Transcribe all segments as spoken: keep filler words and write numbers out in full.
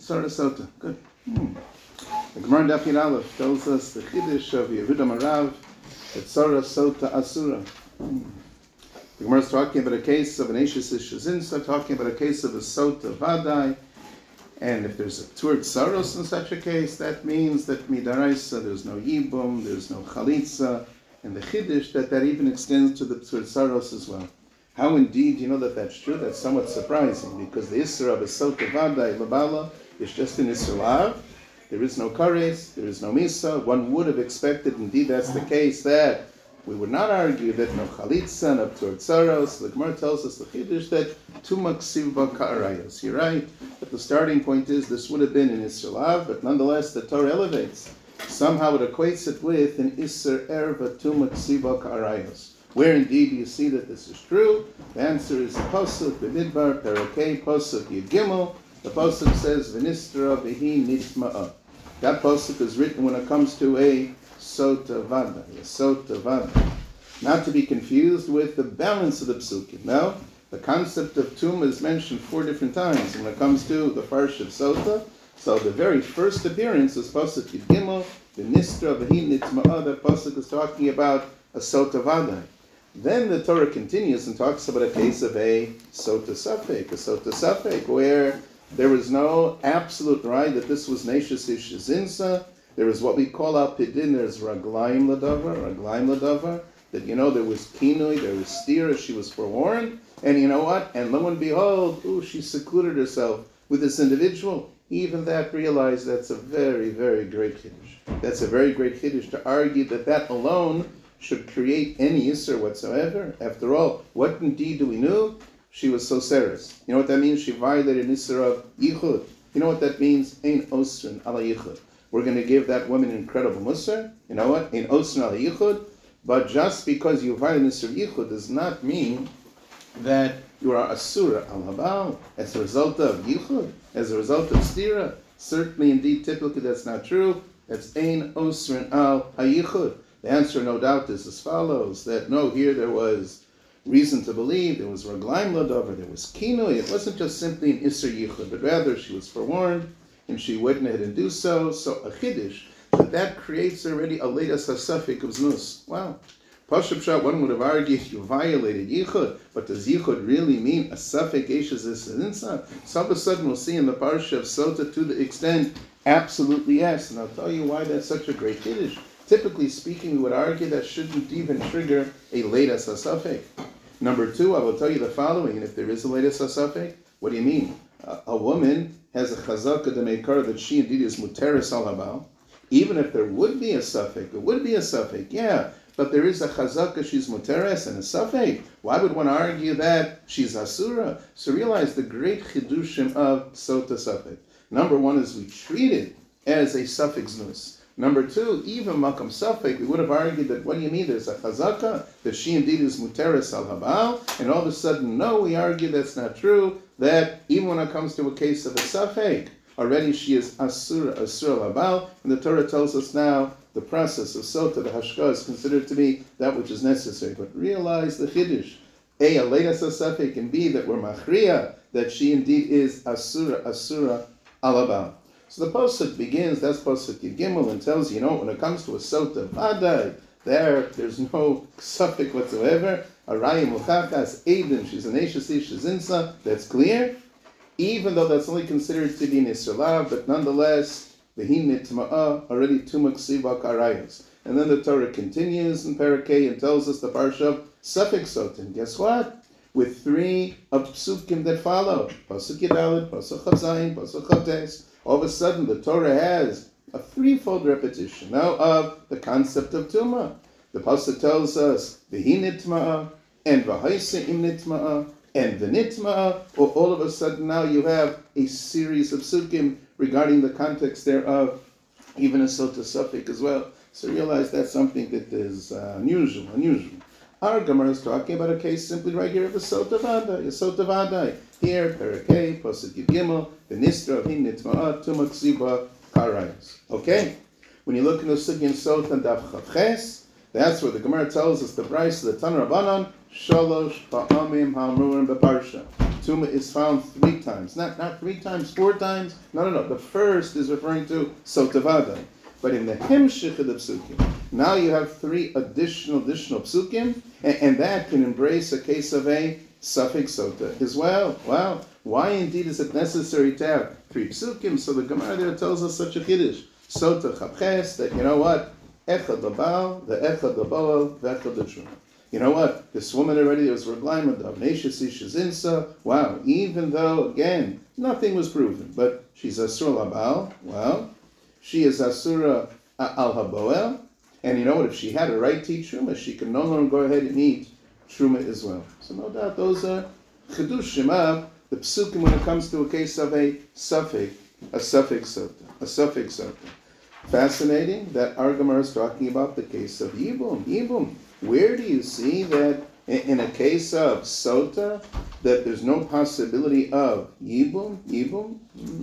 Sarah Sota. Good. Hmm. The Gemara in Daf Yud Aleph tells us the Chiddush of Yehuda Marav that Sarah Sota Asura. Hmm. The Gemara is talking about a case of an Eishes Ishazinsa, talking about a case of a Sota Vadai. And if there's a Tur Tsaros in such a case, that means that Midaraisa, there's no Yibum, there's no Chalitza, and the Chiddush that that even extends to the Tur Tsaros as well. How indeed you know that that's true? That's somewhat surprising, because the Isra of a Sota Vadai Labala is just an Isra Lav. There is no Kares, there is no Misa. One would have expected, indeed that's the case, that we would not argue that no Chalitza, no Tur Tsaros. The Gemara tells us the Chiddush that Tumak Sivba Ka'arayos. You're right, but the starting point is this would have been an Isra Lav, but nonetheless the Torah elevates. Somehow it equates it with an Isra Erva Tumak Sivba Ka'arayos. Where indeed do you see that this is true? The answer is Pasuk, B'midbar, Perakei, Pasuk, Yud Gimel. The Pasuk says, V'nistra v'hi nitma'a. That Pasuk is written when it comes to a Sota Vada, a Sota Vada. Not to be confused with the balance of the Psukim. No, the concept of Tum is mentioned four different times when it comes to the Farsh of Sota. So the very first appearance is Pasuk Yud Gimel, V'nistra v'hi nitma'a. That Pasuk is talking about a Sota Vada. Then the Torah continues and talks about a case of a Sota Safek, a Sota Safek, where there was no absolute right that this was Neishas Ishazinsa. There was what we call al Pidin, there's Raglaim Ladavar, Raglaim Ladavar, that, you know, there was Kinoi, there was Stira, she was forewarned, and you know what? And lo and behold, ooh, she secluded herself with this individual. Even that realized that's a very, very great Kiddush. That's a very great Kiddush to argue that that alone should create any Yisr whatsoever. After all, what indeed do we know? She was Soseres. You know what that means? She violated Yisr of Yichud. You know what that means? Ein Osrin ala Yichud. We're going to give that woman incredible Musar. You know what? Ein Osrin ala Yichud. But just because you violate Yisr of Yichud does not mean that you are Asura al Habal as a result of Yichud, as a result of Stira. Certainly, indeed, typically that's not true. That's Ein Osrin al Yichud. The answer, no doubt, is as follows, that no, here there was reason to believe, there was Raglaim Ladavar, there was Kinoi. It wasn't just simply an Isser Yichud, but rather she was forewarned, and she went ahead and do so. So a Chiddush, that that creates already a Leidas HaSafek of Znus. Wow. Pashup Shah, one would have argued you violated Yichud, but does Yichud really mean a Safek Eishes Isidinsa? So all of a sudden we'll see in the Parsha of Sota to the extent, absolutely yes, and I'll tell you why that's such a great Chiddush. Typically speaking, we would argue that shouldn't even trigger a Leidas HaSafek. Number two, I will tell you the following, and if there is a Leidas HaSafek, what do you mean? Uh, a woman has a Chazaka Demeikar that she indeed is Muteres al Habal. Even if there would be a Safek, there would be a Safek, yeah, but there is a Chazaka, she's Muteres, and a Safek. Why would one argue that she's Asura? So realize the great Chidushim of Sota Safek. Number one is we treat it as a Safek Znus. Number two, even Makam Safek, we would have argued that, what do you mean, there's a Chazaka, that she indeed is Muteres al Habal, and all of a sudden, no, we argue that's not true, that even when it comes to a case of a Safek, already she is Asura, Asura al Habal, and the Torah tells us now, the process of Sota, the Hashka, is considered to be that which is necessary. But realize the Chiddush, A, a Leidas HaSafek, and B, that we're Machriya, that she indeed is Asura, Asura al Habal. So the Pasuk begins, that's Pasuk Yud Gimel, and tells you, you know, when it comes to a Sota Vadai, there, there's no suffix whatsoever. Arayim Uchakas, Aiden, she's an Eishes Ishazinsa, that's clear. Even though that's only considered to be an Yisrael, but nonetheless, V'hi Nitma'a, already Tumak Sivak Arayos. And then the Torah continues in Parakeh and tells us the Parsha suffix Sotin. Guess what? With three of Psukim that follow, Pasuk Yudalid, Pasuk Chazayin, Pasuk Chates, all of a sudden the Torah has a threefold repetition now of the concept of Tumah. The Pasuk tells us, V'hi Nitma'a, and V'haisa im Nitma'a, and V'nitma'a, or all of a sudden now you have a series of Psukim regarding the context thereof, even a Sota Safek as well. So realize that's something that is uh, unusual, unusual. Our Gemara is talking about a case simply right here of a Sota Vadai, a Sota Vadai. Here, Perakei, Pasuk Yud Gimel, V'nistra v'hi nitma'a, Tumak Sivba Karayos. Okay? When you look in the Sugyan Sota and Daf Chavches, that's where the Gemara tells us the Bryce of the Tan Rabbanan, Shalosh Pa'amim Ha'amrurim B'Parsha. Tuma is found three times. Not not three times, four times. No, no, no. The first is referring to Sota Vadai. But in the Hemshich of the Psukim, now you have three additional, additional Psukim, and, and that can embrace a case of a suffix Sota as well. Wow. Why indeed is it necessary to have three Psukim? So the Gemara there tells us such a Kiddush. Sota Chabches, that you know what? Echad Labal, the Echad Laboel, the Echad L'Truma. You know what? This woman already was Reglaim of Nashis Ishazinsa. Wow. Even though, again, nothing was proven, but she's Asur Labal. Well, she is Asura Al Haboel. And you know what? If she had a right to eat Truma, she could no longer go ahead and eat Truma as well. So no doubt those are Chidushim of the Psukim when it comes to a case of a suffix, a suffix Sota, a suffix Sota. Fascinating that our Gemara is talking about the case of Yibum. Yibum. Where do you see that in a case of Sota, that there's no possibility of Yibum? Yibum?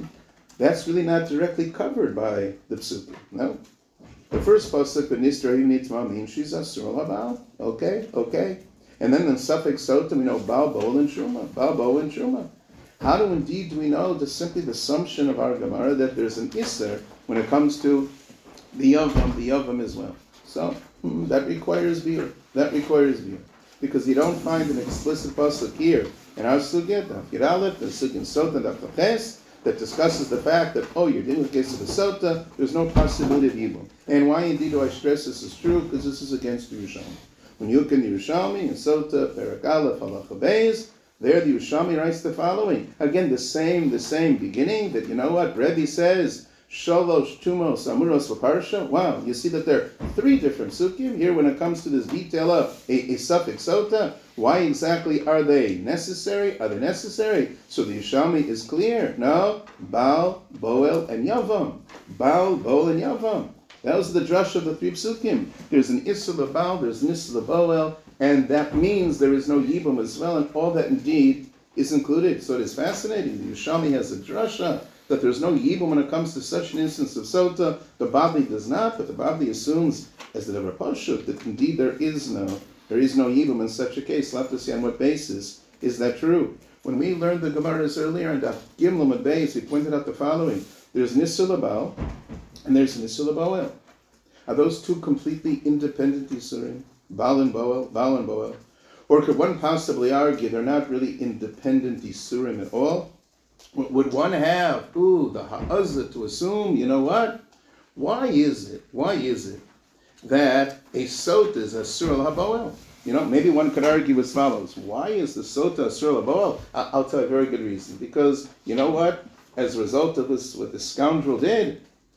That's really not directly covered by the Psukim. No. The first pasuk, V'nistra Yivnitma, means she's Asur Labal. Okay, okay. And then the suffix Sota, we know Baal, Bol, and Truma. Baal, Bol, and Truma. How do indeed do we know just simply the assumption of our Gemara that there's an Isser when it comes to the Yavam, the Yavam as well? So, hmm, that requires beer. That requires beer. Because you don't find an explicit pasuk here in our Sugya, Daf Yud Aleph, the Sugya Sota, Daf Ches, that discusses the fact that, oh, you're dealing with the case of the Sota, there's no possibility of evil. And why indeed do I stress this is true? Because this is against the Yerushalmi. When you look in the Yerushalmi, in Sota, Perek Aleph, Halacha Beis, there the Yerushalmi writes the following. Again, the same, the same beginning, that you know what, Rebbe says, Shalosh Tumos Amuros Parsha. Wow, you see that there are three different sukkim here when it comes to this detail of a, a suffix Sota. Why exactly are they necessary? Are they necessary? So the Yerushalmi is clear. No, Baal, Boel, and Yavam. Baal, Boel, and Yavam. That was the drush of the three psukim. There's an Issur Baal, there's an Issur Boel, and that means there is no Yibum as well, and all that indeed is included. So it is fascinating. The Yerushalmi has a drasha that there's no Yibum when it comes to such an instance of Sota. The Babli does not, but the Babli assumes, as the Devar Pashut, that indeed there is no there is no Yibum in such a case. We'll have to see on what basis is that true. When we learned the Gemaras earlier, and Gimel and Beis, we pointed out the following. There's Issur Baal, and there's an Issur Boel. Are those two completely independent Yisurim? Baal and Boel, Baal and Boel? Or could one possibly argue they're not really independent Yisurim at all? Would one have, ooh, the ha'azah to assume, you know what? Why is it, why is it that a Sota is Asur al-Haboel? You know, maybe one could argue as follows. Why is the Sota Asur al-Haboel? I'll tell you a very good reason. Because, you know what? As a result of this, what this scoundrel did,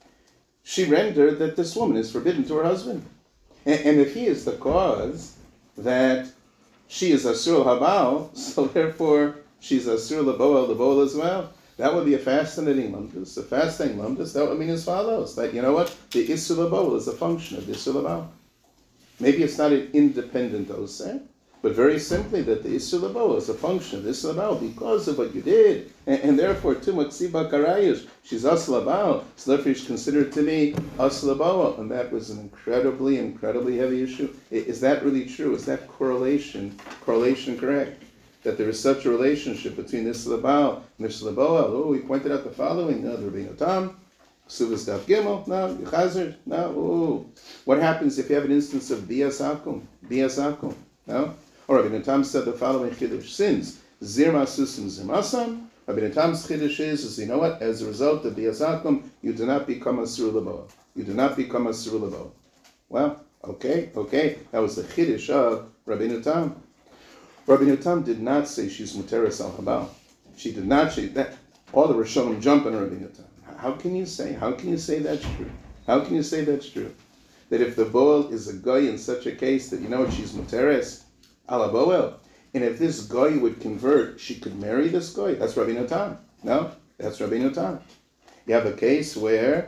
she rendered that this woman is forbidden to her husband. And, and if he is the cause that she is Asur al-Haboel, so therefore she's Asur al-Boel, the Boel as well. That would be a fascinating lumdus. A fascinating lumdus, that would mean as follows. That, you know what? The Issur al-Boel is a function of the Issur al-Baal. Maybe it's not an independent oseh, but very simply that the Issur al-Boel is a function of the Issur al-Baal because of what you did. And, and therefore, tu maksiba karayish, she's Asur al-Baal, so therefore she's considered to be Asur al-Boel. And that was an incredibly, incredibly heavy issue. Is that really true? Is that correlation, correlation correct? That there is such a relationship between this Baal and this Boel. Oh, we pointed out the following. No, the Rabbeinu Tam, Suvas Daf Gimel. No, Yechazard. No. Oh, what happens if you have an instance of Bias Akum? Bias Akum. No. Or Rabbeinu Tam said the following chiddush: since Zirma Susim Zirmasam. Rabbeinu Tam's chiddush is, is, you know what? As a result of Bias Akum, you do not become a Asur al-Boel. You do not become a Asur al-Boel. Well, okay, okay. That was the chiddush of Rabbeinu Tam. Rabbeinu Tam did not say she's Muteres al-Habal. She did not say that. All the Rishonim jump on Rabbeinu Tam. How can you say? How can you say that's true? How can you say that's true? That if the Boel is a guy in such a case that you know what she's Muteres al-Boel, and if this guy would convert, she could marry this guy. That's Rabbeinu Tam. No, that's Rabbeinu Tam. You have a case where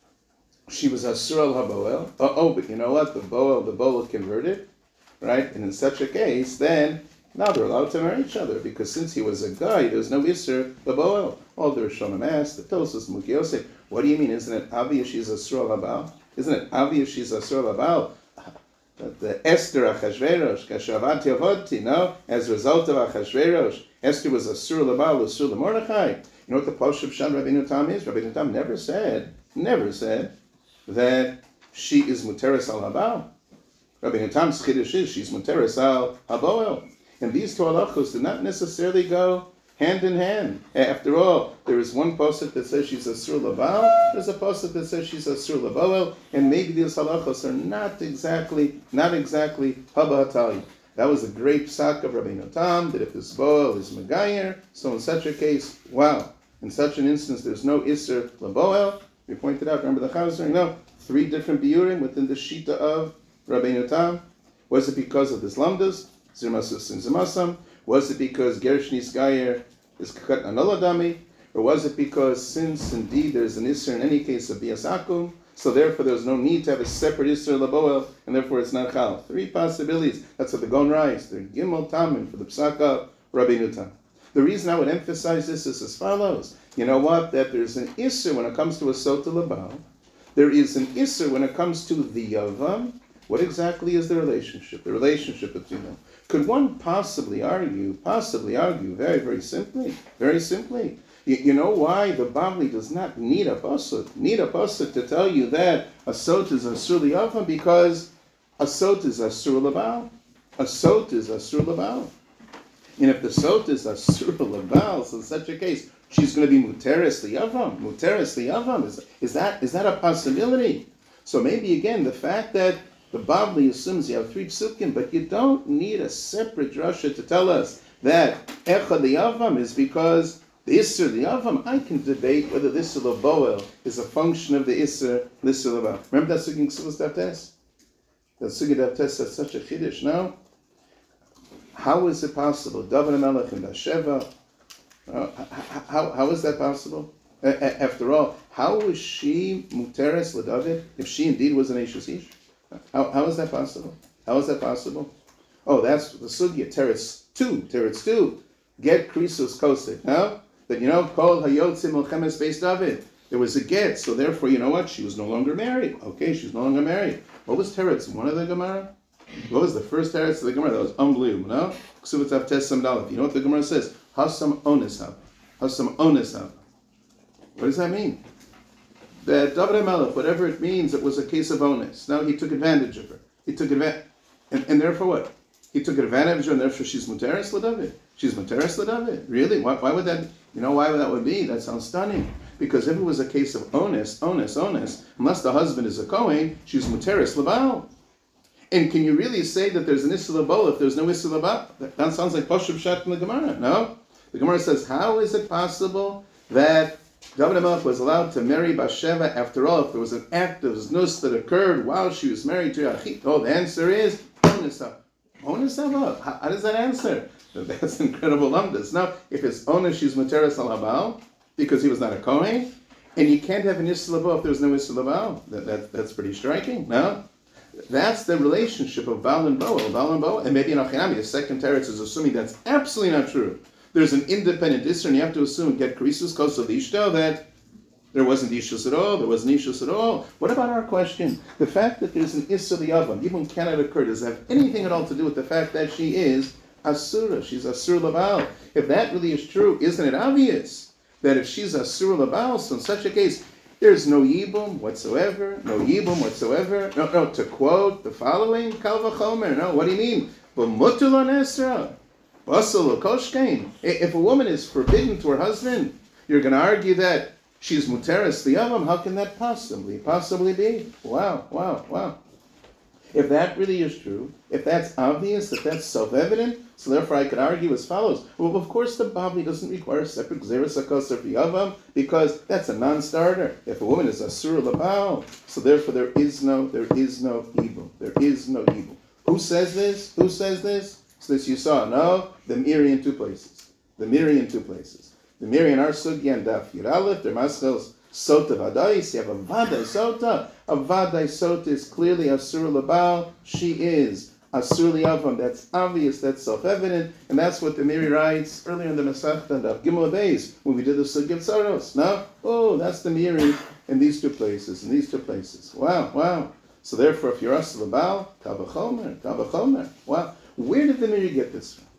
she was Asur al-Haboel. Oh, oh, but you know what? The Boel, the Boel converted, right? And in such a case, then now they're allowed to marry each other, because since he was a guy, there's no Isser, the Boel. All the Rishonim asked, the Tosas Mukiose, what do you mean? Isn't it obvious she's Asur al-Baal? Isn't it obvious she's Asur al-Baal? The Esther Achashverosh, Kashavat Yavodti, no? As a result of Achashverosh, Esther was Asur Labal, Asur Mordechai. You know what the Pashup Shan Rabbeinu Tam is? Rabbeinu Tam never said, never said that she is Muteres al Habal. Rabbeinu Tam's Chiddush is she's Muteres al Haboel. And these two halachos did not necessarily go hand in hand. After all, there is one pasuk that says she's Asur Labal, there's a pasuk that says she's Asur Laboel, and maybe these halachos are not exactly, not exactly Haba Hatali. That was a great psak of Rabbeinu Tam, that if this boel is Megayer, so in such a case, wow, in such an instance there's no Isser Laboel. We pointed out, remember the Chazar, no, three different biurim within the Shita of Rabbeinu Tam. Was it because of this lamdas, Zirmasus and Zimasam? Was it because Gershnis Gayer is Kakat Anoladami? Or was it because since indeed there's an Isser in any case of Bias Akum, so therefore there's no need to have a separate Isser Laboel, and therefore it's not Chal? Three possibilities. That's what the Gon writes. They're Gimel Tamin for the Psaka Rabbeinu Tam. The reason I would emphasize this is as follows. You know what? That there's an Isser when it comes to a Sota Labal. There is an Isser when it comes to the Yavam. What exactly is the relationship? The relationship between them. Could one possibly argue, possibly argue, very, very simply, very simply, you, you know why the Bavli does not need a pasuk, need a pasuk to tell you that a sot is asur liyavam, because a sot is asur labal. A sot is asur labal. And if the sot is asur labal, so in such a case, she's going to be muteres liyavam. Muteres liyavam. Is, is, that, is that a possibility? So maybe again, the fact that the Bavli assumes you have three psukim, but you don't need a separate drasha to tell us that Echad Liyavam is because the Isser Liyavam. I can debate whether the Isser Laboel is a function of the Isser L'Isser Laboel. Remember that Sugi Ksuvas Davtes? That Sugi Davtes has such a chiddush now. How is it possible? David HaMelech and Bathsheba. Uh, how, how is that possible? Uh, after all, how was she Muteres LeDavid if she indeed was an Eishes Ish? How, how is that possible? How is that possible? Oh, that's the sugya, teretz two, teretz two. Get krisus kosek. Now, that you know, kol hayotzim milchemes beis David. There was a get, so therefore, you know what? She was no longer married. Okay, she's no longer married. What was teretz? One of the Gemara? What was the first teretz of the Gemara? That was unbelievable, no? Ksuvot Avtes Samdalef. You know what the Gemara says? Hasam ones haba. Hasam ones haba. What does that mean? That David HaMelech, whatever it means, it was a case of onus. Now he took advantage of her. He took advantage, and, and therefore what? He took advantage of her, and therefore she's Muteres LeDavid. She's Muteres LeDavid. Really? Why, why would that? You know why that would be? That sounds stunning. Because if it was a case of onus, onus, onus, unless the husband is a Kohen, she's Muteres LeBaal. And can you really say that there's an Issa LeBaal if there's no Issa LeBaal? That, that sounds like Pashup Shat in the Gemara. No, the Gemara says, how is it possible that David HaMelech was allowed to marry Bathsheba after all if there was an act of znus that occurred while she was married to Yachid? Oh, the answer is Onisah. Onisah? How, how does that answer? That's incredible lumdus. Now, if it's Onis, she's Muteres al Habal because he was not a Kohen, and you can't have an Issa Labal if there's no Issa Labal. That, that, that's pretty striking, no? That's the relationship of Baal and Boel, Baal and Boel, and maybe in Achinami, the second teretz is assuming that's absolutely not true. There's an independent Isser, and you have to assume, get Krisus Kos of the Ishta, that there wasn't Ishus at all, there wasn't Ishus at all. What about our question? The fact that there's an Isser Liyavam, even cannot occur, does it have anything at all to do with the fact that she is Asura, she's Asur Labal? If that really is true, isn't it obvious that if she's Asur Labal, so in such a case, there's no Yibum whatsoever, no Yibum whatsoever. No, no, to quote the following, Kal V'chomer, no, what do you mean? B'mutul on Esra. If a woman is forbidden to her husband, you're going to argue that she's muteres liyavam. How can that possibly, possibly be? Wow, wow, wow. If that really is true, if that's obvious, if that's self-evident, so therefore I could argue as follows. Well, of course the Bavli doesn't require separate Gzeres HaKosar Liyavam because that's a non-starter. If a woman is Asur Labal, so therefore there is no, there is no evil. There is no evil. Who says this? Who says this? So this you saw, no? The Miri in two places. The Miri in two places. The Miri in our Sugya and Daf Yud Aleph, their Maschels Sota Vadais, you have a Vadai Sota. A Vadai Sota is clearly Asur Labal. She is Asur Liyavam. That's obvious, that's self-evident, and that's what the Miri writes earlier in the Masechta and Daf Gimel Beis when we did the Sugya of Saros. No? Oh, that's the Miri in these two places, in these two places. Wow, wow. So therefore, if you're Asur Labal, Kal V'chomer, Kal V'chomer. Wow. Where did the Miri get this from?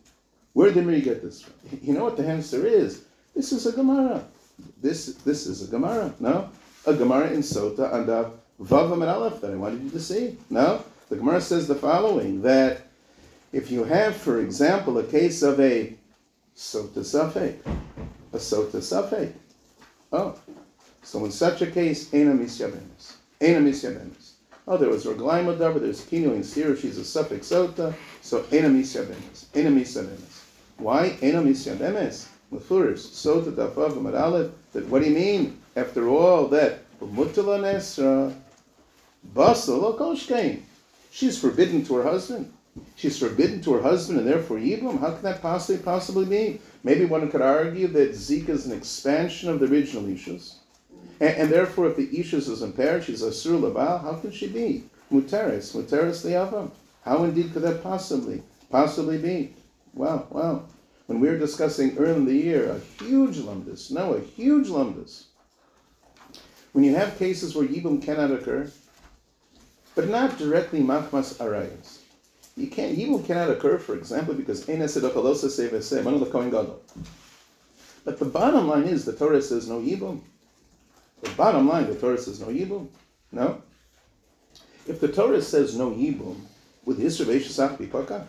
Where did Mary get this from? You know what the answer is? This is a Gemara. This this is a Gemara. No? A Gemara in Sota and a Vav and Aleph that I wanted you to see. No? The Gemara says the following, that if you have, for example, a case of a Sota Safek, a Sota Safek, oh, so in such a case, Eina Misyabenis. Eina Misyabenis. Oh, there was Raglaim Adavar, there's Kino in Sira, she's a Safek Sota, so Eina Misyabenis. Eina Misyabenis. Why? Eina Misyabenis. Mefurish, Sota Dafav Aleph. That what do you mean? After all that, Mutala Nesra, Basal Okoshkein. She's forbidden to her husband. She's forbidden to her husband and therefore Yibum. How can that possibly possibly be? Maybe one could argue that Zika is an expansion of the original Ishus. And, and therefore if the Ishus is impaired, she's Asur Labal, how can she be? Muteris, Muteris Liavam. How indeed could that possibly, possibly be? Wow, wow. When we were discussing early in the year, a huge lumdus, no, a huge lumdus. When you have cases where Yibum cannot occur, but not directly machmas arayos. You can't, Yibum cannot occur, for example, because ein esedokalosa sevese, one of the Kohen Gadol. But the bottom line is, the Torah says no Yibum. The bottom line, the Torah says no Yibum. No? If the Torah says no Yibum, would the Isra Veishasach be paka?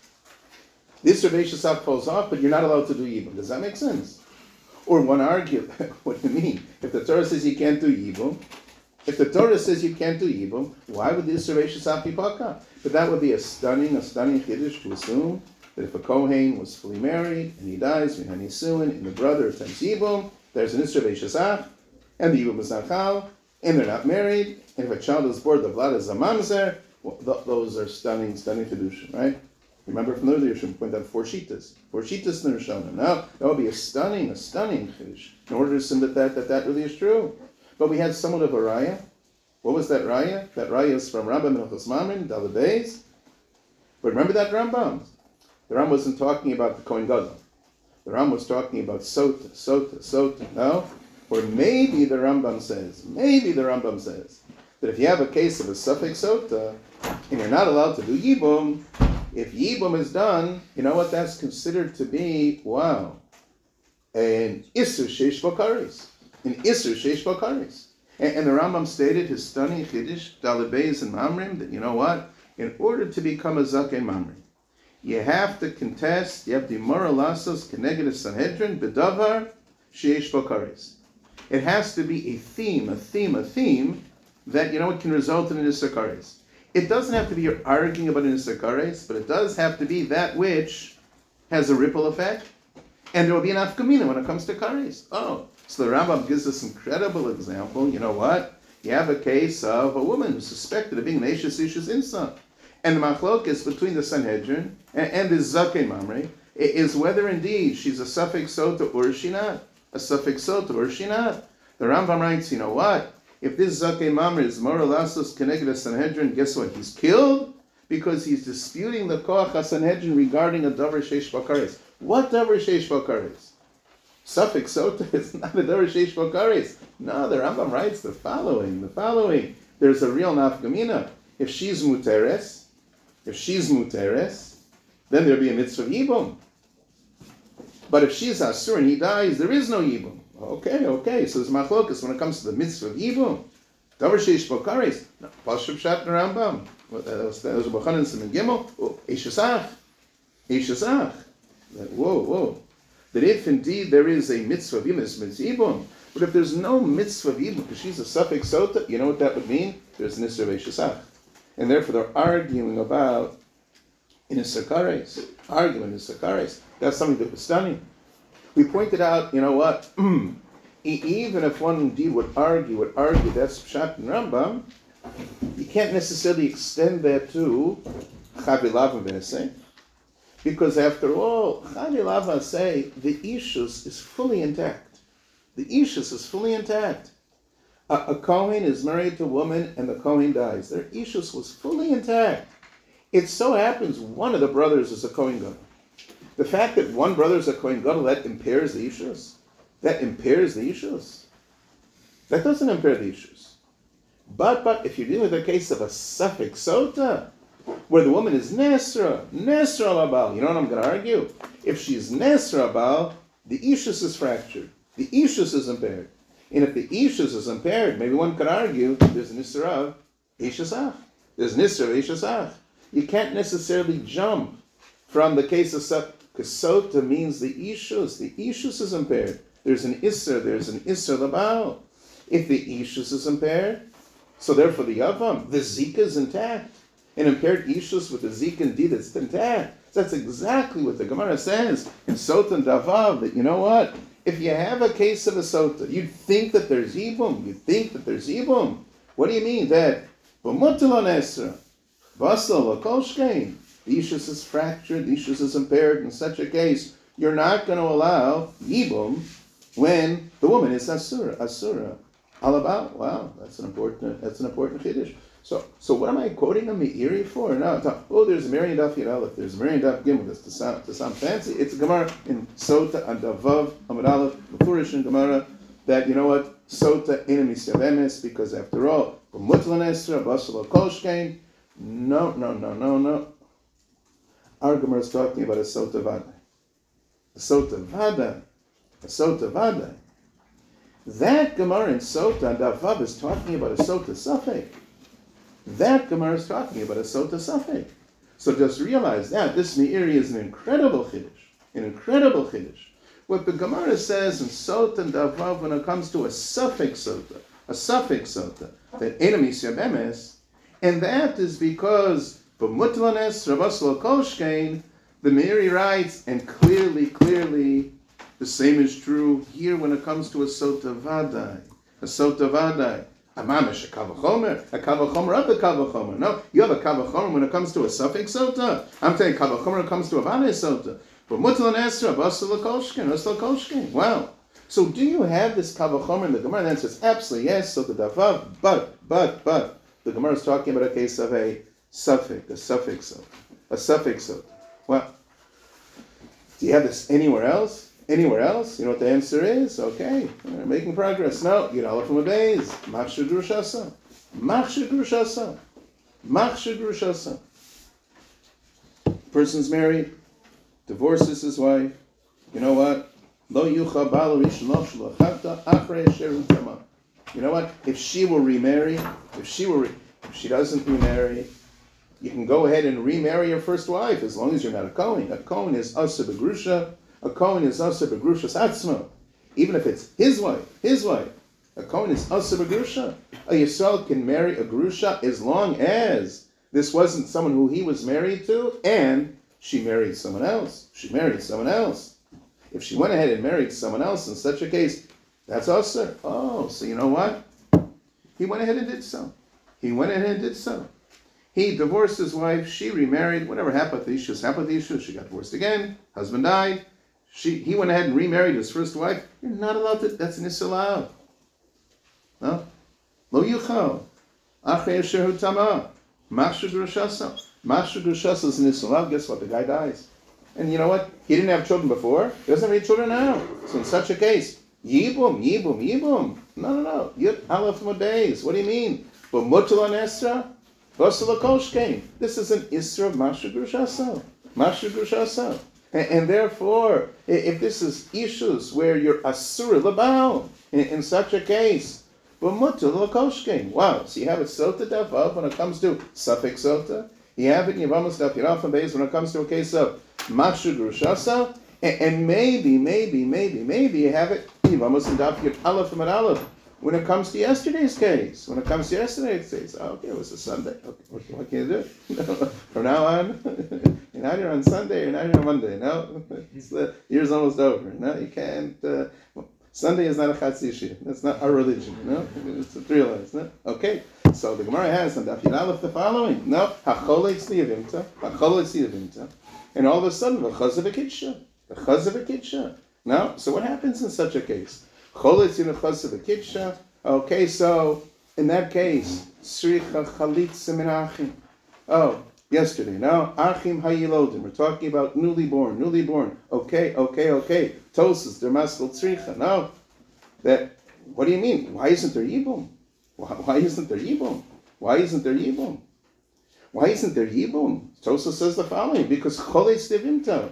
The Isra Veishasach falls off, but you're not allowed to do Yibum. Does that make sense? Or one argue, what do you mean? If the Torah says you can't do Yibum, if the Torah says you can't do Yibum, why would the Isra Veishasach be paka? But that would be a stunning, a stunning chiddush to assume that if a Kohen was fully married and he dies, Minhan Yisuin, and the brother attempts Yibum, there's an Isra Veishasach, and the Yibum is not chal, and they're not married, and if a child is born, the blood is a mamzer, well, th- those are stunning, stunning chiddushim, right? Remember from the earlier, we point out four shitas. Four shitas in the Rishonim. Now, that would be a stunning, a stunning chiddush, in order to assume that that, that that really is true. But we had somewhat of a raya. What was that raya? That raya is from Rambam and Hilchos Mamrin, Daled Beis. But remember that Rambam? The Rambam wasn't talking about the Kohen Gadol. The Rambam was talking about Sota, Sota, Sota. No? Or maybe the Rambam says, maybe the Rambam says, that if you have a case of a Safek Sota, and you're not allowed to do Yibum, if Yibum is done, you know what that's considered to be? Wow. An Isur Sheish Bokaris. An Isur Sheish Bokaris. And, and the Rambam stated his stunning Chiddush, Daled Beis and Mamrim, that you know what? In order to become a Zakei Mamrim, you have to contest, you have to moralasos keneged Sanhedrin, bedavar sheish bokaris. It has to be a theme, a theme, a theme, that you know it can result in an isakaris. It doesn't have to be you're arguing about an isakaris, but it does have to be that which has a ripple effect, and there will be an afkamina when it comes to karis. Oh, so the Rambam gives this incredible example. You know what? You have a case of a woman who's suspected of being an Eishes Ishes Insa. And the machlokes between the Sanhedrin and, and the Zakei Mamre is whether indeed she's a Safek Sota or is she not. A Safek Sota or is she not. The Rambam writes, you know what? If this Zakei Mamre is moralasos keneged a Sanhedrin, guess what? He's killed because he's disputing the Koach HaSanhedrin regarding a Davar Sheish Bakaris. What Davar Sheish Bakaris? Safek Sota is not a Davar Sheish Bakaris. No, the Rambam writes the following, the following. There's a real nafgamina. If she's muteres, if she's muteres, then there'll be a mitzvah of yibum. But if she's asur and he dies, there is no yibum. Okay, okay. So there's machlokas when it comes to the mitzvah of yibum. Davar sheish bokaris. No, Pashup Shat Rambam. That was that was Bochanan Siman Gimel. Oh, Eishasach, Eishasach. Whoa, whoa. That if indeed there is a mitzvah of yibum, but if there's no mitzvah of yibum because she's a Safek Sota, you know what that would mean? There's an Isra Veishasach. And therefore they're arguing about in a sakares, arguing in sakares. That's something that was stunning. We pointed out, you know what? Even if one indeed would argue, would argue that's Pshat and Rambam, you can't necessarily extend that to Chavilav V'Nesei, because after all, Chavilav V'Nesei, the Ishus is fully intact. The Ishus is fully intact. A, a Kohen is married to a woman and the Kohen dies. Their Ishus was fully intact. It so happens one of the brothers is a Kohen Gadol. The fact that one brother is a Kohen Gadol, that impairs the Ishus. That impairs the Ishus. That doesn't impair the Ishus. But, but, if you're dealing with a case of a Safek Sota, where the woman is Nesra, Nesra Labal, you know what I'm going to argue? If she's Nesra Baal, the Ishus is fractured. The Ishus is impaired. And if the Ishus is impaired, maybe one could argue there's an Isra of Ishasach. There's an Isra of Ishasach. You can't necessarily jump from the case of Sot, because Sota means the Ishus. The Ishus is impaired. There's an Isra, there's an Isra Labal. If the Ishus is impaired, so therefore the Yavam, the Zika is intact. An impaired Ishus with the Zika indeed it's intact. So that's exactly what the Gemara says in Sota and Davav, that you know what? If you have a case of a Sota, you'd think that there's Ibum. You'd think that there's Ibum. What do you mean? That B'mutilon Esra, Basal, Lakoshkein, the Ishus is fractured, the Ishus is impaired. In such a case, you're not going to allow Ibum when the woman is Asura. Asura. All about, wow, that's an important, that's an important Chiddush. So, so what am I quoting a Meiri for? No, talk, oh, there's a Mary Daf Yud Aleph, there's a Mary Daf Gimel. This to sound to sound fancy. It's a Gemara in Sota and Davav Amud Aleph, Mefurish in Gemara, that you know what, Sota enemy Emes, because after all, B'mutlan Esra Basal Kolshkein. No, no, no, no, no. Our Gemara is talking about a Sota Vada, a Sota Vada, a Sota Vada. That Gemara in Sota and Davav is talking about a Sota Safek. That Gemara is talking about a Sota Safek. So just realize that this Meiri is an incredible Chiddush, an incredible Chiddush. What the Gemara says in Sota and Davav when it comes to a Safek Sota, a Safek Sota, that enemy Bemes, and that is because B'mutlanes Rabaslo Kolshkein, the Meiri writes, and clearly, clearly, the same is true here when it comes to a Sota Vadai. A Sota Vadai. A mamish, a kavachomer, a kavachomer of the kavachomer. No, you have a kavachomer when it comes to a suffix sota. I'm saying kavachomer when it comes to a vane sota. But mutal esra, basal koshkin, basal koshkin. Wow. So do you have this kavachomer in the Gemara? And then says absolutely yes. So the davav, but, but, but the Gemara is talking about a case of a suffix, a suffix sota, a suffix sota. Well, do you have this anywhere else? Anywhere else? You know what the answer is? Okay, we're making progress. No, you know from a base. Machshir grushasa. Machshir grushasa. Machshir grushasa. Person's married, divorces his wife. You know what? Lo yucha bal rishon lo shlachata achrei sherut tama. You know what? If she will remarry, if she will, re- if she doesn't remarry, you can go ahead and remarry your first wife as long as you're not a Kohen. A Kohen is asa begrusha. A Kohen is asa begrushas atzma, even if it's his wife, his wife. A Kohen is asa begrusha. A Yisrael can marry a grusha as long as this wasn't someone who he was married to, and she married someone else. She married someone else. If she went ahead and married someone else in such a case, that's asa. Oh, so you know what? He went ahead and did so. He went ahead and did so. He divorced his wife. She remarried. Whatever happened with the issues, happened with the issues. She got divorced again. Husband died. She, he went ahead and remarried his first wife. You're not allowed to. That's an isalav. No, lo yuchal. Achrei shehu tama. Machshir grushasa. Machshir grushasa is an isalav. Guess what? The guy dies. And you know what? He didn't have children before. He doesn't have any children now. So in such a case, yibum, yibum, yibum. No, no, no. Yud aleph modays. What do you mean? But mutal on esra. Basala koshkein. This is an isra of machshir grushasa. Machshir grushasa. And, and therefore, if this is issues where you're asura labal, in, in such a case, wow, so you have a sota davav when it comes to suffix sota, you have it in Yevamos daf Yiraf and Beis when it comes to a case of machshir grushasa, and, and maybe, maybe, maybe, maybe you have it in Yevamos and daf Yiraf Aleph and Aleph when it comes to yesterday's case. When it comes to yesterday's case, oh, okay, it was a Sunday. Okay, what, what can you do? From now on, you're not here on Sunday, you're not here on Monday. No, it's the year's almost over. No, you can't. Uh, Sunday is not a chatzishi. That's not our religion. No, it's realized. No, okay. So the Gemara has on Daf Yud Aleph the following. No, hacholei tzliyavimta, hacholei tzliyavimta, and all of a sudden, v'chazav v'kitsha, v'chazav v'kitsha. Now, so what happens in such a case? Okay, so in that case, Sricha Chalitza min Achim. Oh, yesterday. Now, Achim Hayilodim. We're talking about newly born, newly born. Okay, okay, okay. Tosis, der Maskal Tzricha. No. That, what do you mean? Why isn't there Yibum? Why, why isn't there Yibum? Why isn't there Yibum? Why isn't there Yibum? Tosis says the following, because Choletz Devimta.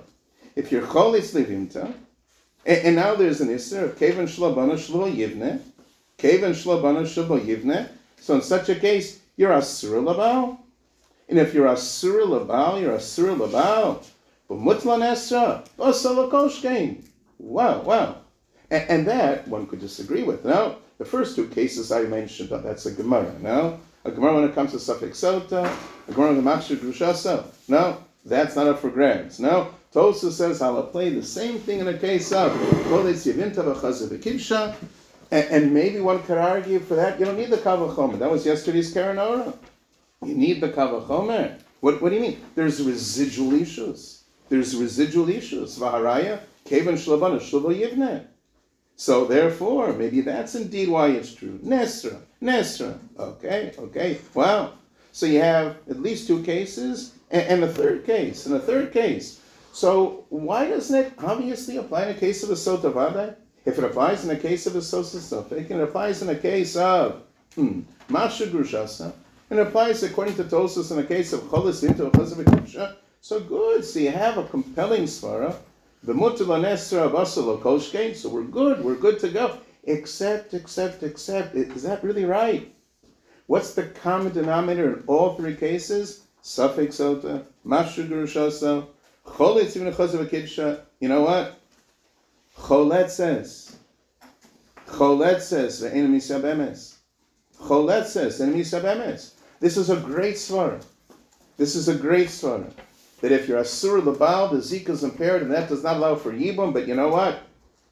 if you're cholis levimta, and, and now there's an isser of kevan shlabana shlo yivne, kevan shlabana shlo yivne. So in such a case, you're asur labal, and if you're asur labal, you're asur labal. But mutlan esra, osalakoshkein. Wow, wow. And, and that one could disagree with. Now, the first two cases I mentioned, that's a Gemara. No, a Gemara when it comes to suffix sota, a Gemara with the machshir grushasa. No, that's not up for grabs. No, Tosa says I'll play the same thing in a case of koletz yavinta v'chazav v'kidsha, and maybe one could argue for that. You don't need the kavachomer. That was yesterday's karanora. You need the kavachomer. What What do you mean? There's residual issues. There's residual issues. Vaharaya kevan shlabana shlo yivne. So therefore, maybe that's indeed why it's true. Nesra, Nesra. Okay, okay. Wow. So you have at least two cases, and, and a third case, and a third case. So why doesn't it obviously apply in a case of a sota vadai? If it applies in a case of a sota sofek, and it applies in a case of hmm, masha grushasa, and it applies according to Tosus in a case of cholis into a chazav. So good. So you have a compelling svara. The mutila nesra basalo koshke. So we're good. We're good to go. Except, except, except. Is that really right? What's the common denominator in all three cases? Suffix sota, mashu gurushasa, choletz even chazav kidsha. You know what? Choletz says. Choletz says the enemy sabemes. Choletz says enemy sabemes. This is a great svara. This is a great svara. That if you're asur labal, the zika is impaired, and that does not allow for yibum. But you know what?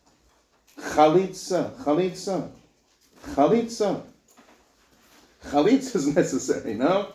Chalitza, chalitza, chalitza, chalitza is necessary. No.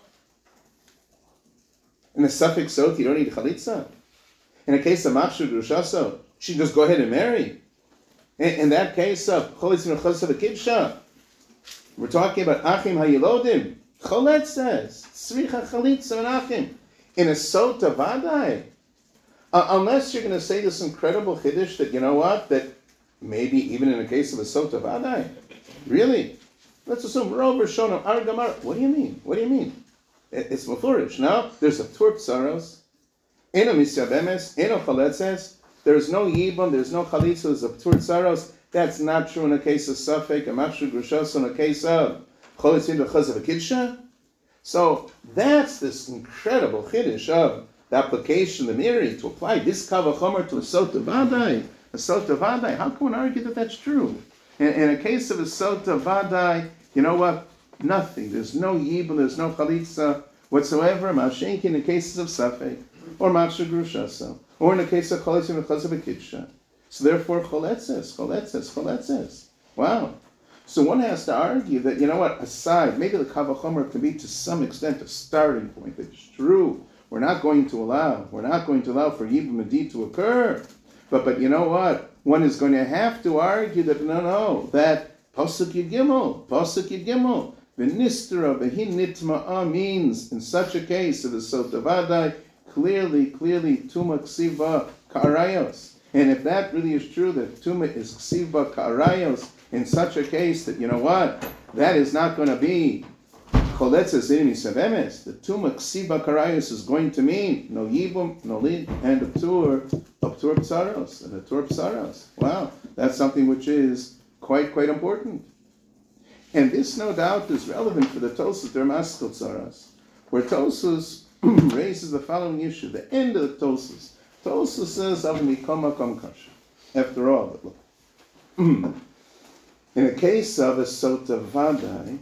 In a suffix sot, you don't need chalitza. In a case of machshu grushaso, she can just go ahead and marry. In, in that case of choletz v'chazav v'kidsha, we're talking about achim hayilodim. Choletz says tzricha chalitza and achim. In a sota vadai, uh, unless you're going to say this incredible chiddush that, you know what, that maybe even in a case of a sota vadai, really, let's assume rov rishonim argamar. What do you mean? What do you mean? It, it's mafurish. No, there's a tur psaros, in a misyabemes, in a chaletzes. There's no yibam, there's no chalitza, there's a tur psaros. That's not true in a case of suffik, a machshu grushos, in a case of choletz into chazav kidsha. So that's this incredible chiddush of the application of the Miri to apply this kavachomer to a sota vadai. A sota vadai. How can one argue that that's true? In, in a case of a sota vadai, you know what? Nothing. There's no yibum. There's no chalitza whatsoever. Mashenki in the cases of safek or maksha grushasa, or in the case of chalitza and chazav kidsha. So therefore, choletzes, choletzes, choletzes. Wow. So one has to argue that, you know what, aside, maybe the kavachomer can be to some extent a starting point. It's true. We're not going to allow, we're not going to allow for Yibum Adi to occur. But but you know what? One is going to have to argue that, no, no, that Pasuk Yud Gimel, Pasuk Yud Gimel, V'nistera V'hin Nitma'a means, in such a case of the Sota Vadai, clearly, clearly, Tuma Ksiva Ka'arayos. And if that really is true, that Tuma is Ksiva Ka'arayos, in such a case that, you know what, that is not going to be choletzes inimi savemes. The tuma ksiva karayos is going to mean no yibum, no lid, and a tur of tur psaros, and a tur psaros. Wow, that's something which is quite, quite important. And this, no doubt, is relevant for the Tosus Dermaskal Tsaras, where Tosus raises the following issue, the end of the Tosus. Tosus says, Av mikoma kom kasha. After all, but look. In a case of a sota vadai,